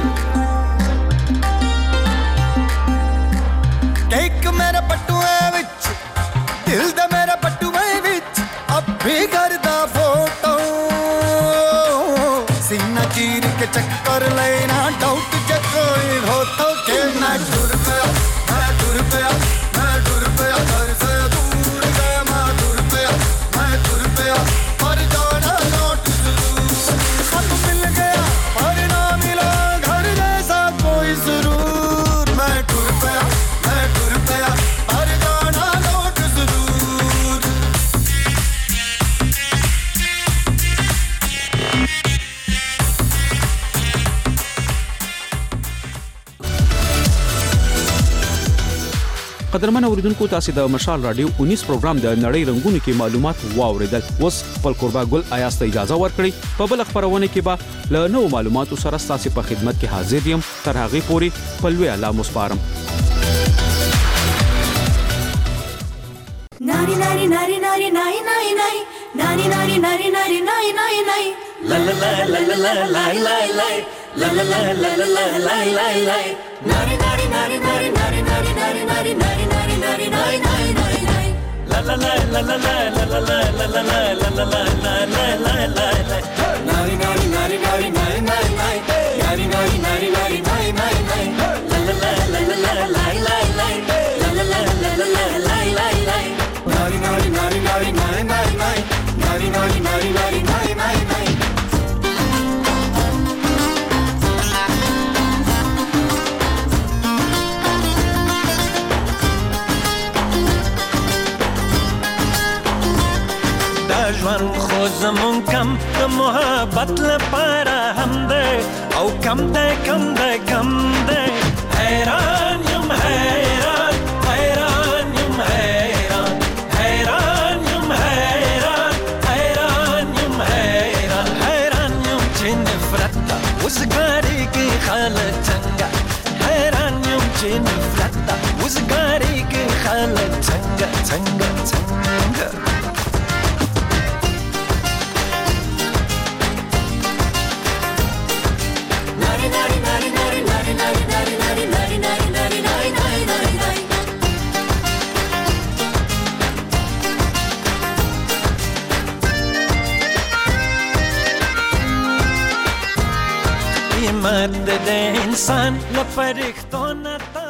एक मेरा पट्टूए विच दिल दा मेरा पट्टूए विच अब भी घर दा फोटो, सीना चीर के चक्कर लेना डाउट जे कोई हो तो के मैं डर गया, मैं डर गया, मैं डर गया घर से दूर गया, मैं डर गया, मैं डर गया पर जाना लौट जरूर. सब मिल गया पर ना मिला घर जैसा कोई सुरूर. मैं डर गया, मैं डर गया पर जाना लौट जरूर. قدرمن اوریدونکو تاسو د مشال رادیو 19 پروګرام د نړۍ رنگونو کې معلومات واوریدل. اوس خپل قربا ګل آیاست اجازه ورکړي په بل خبرونه کې به له نو معلوماتو سره تاسو په خدمت کې حاضر یم. تر هغه پورې پلوي الله مسپارم. nari nari nari nari nari nari nari nari nari nai nai nai la la la la la la la la la la la la la la la la la la nari nari nari nari nari nari nari nari nari nari nari nai nai nai nai la la la la la la la la la la la la la la la la la la la nari nari nari nari nari nari nai nari nari nari nari nai nai nai la la la la la la la la la la la la la la la la la la nari nari nari nari nai nai nai nari nari nari nari nai nai nai ژوند خو زمون کم د محبت لپاره هم ده او کم ده کم ده کم ده حیران یم حیران حیران یم حیران حیران یم حیران حیران یم حیران حیران یم چې نفرت ده وزګاری کې خاله څنګه حیران یم چې نفرت ده وزګاری کې خاله څنګه څنګه څنګه مرد انسان لپاره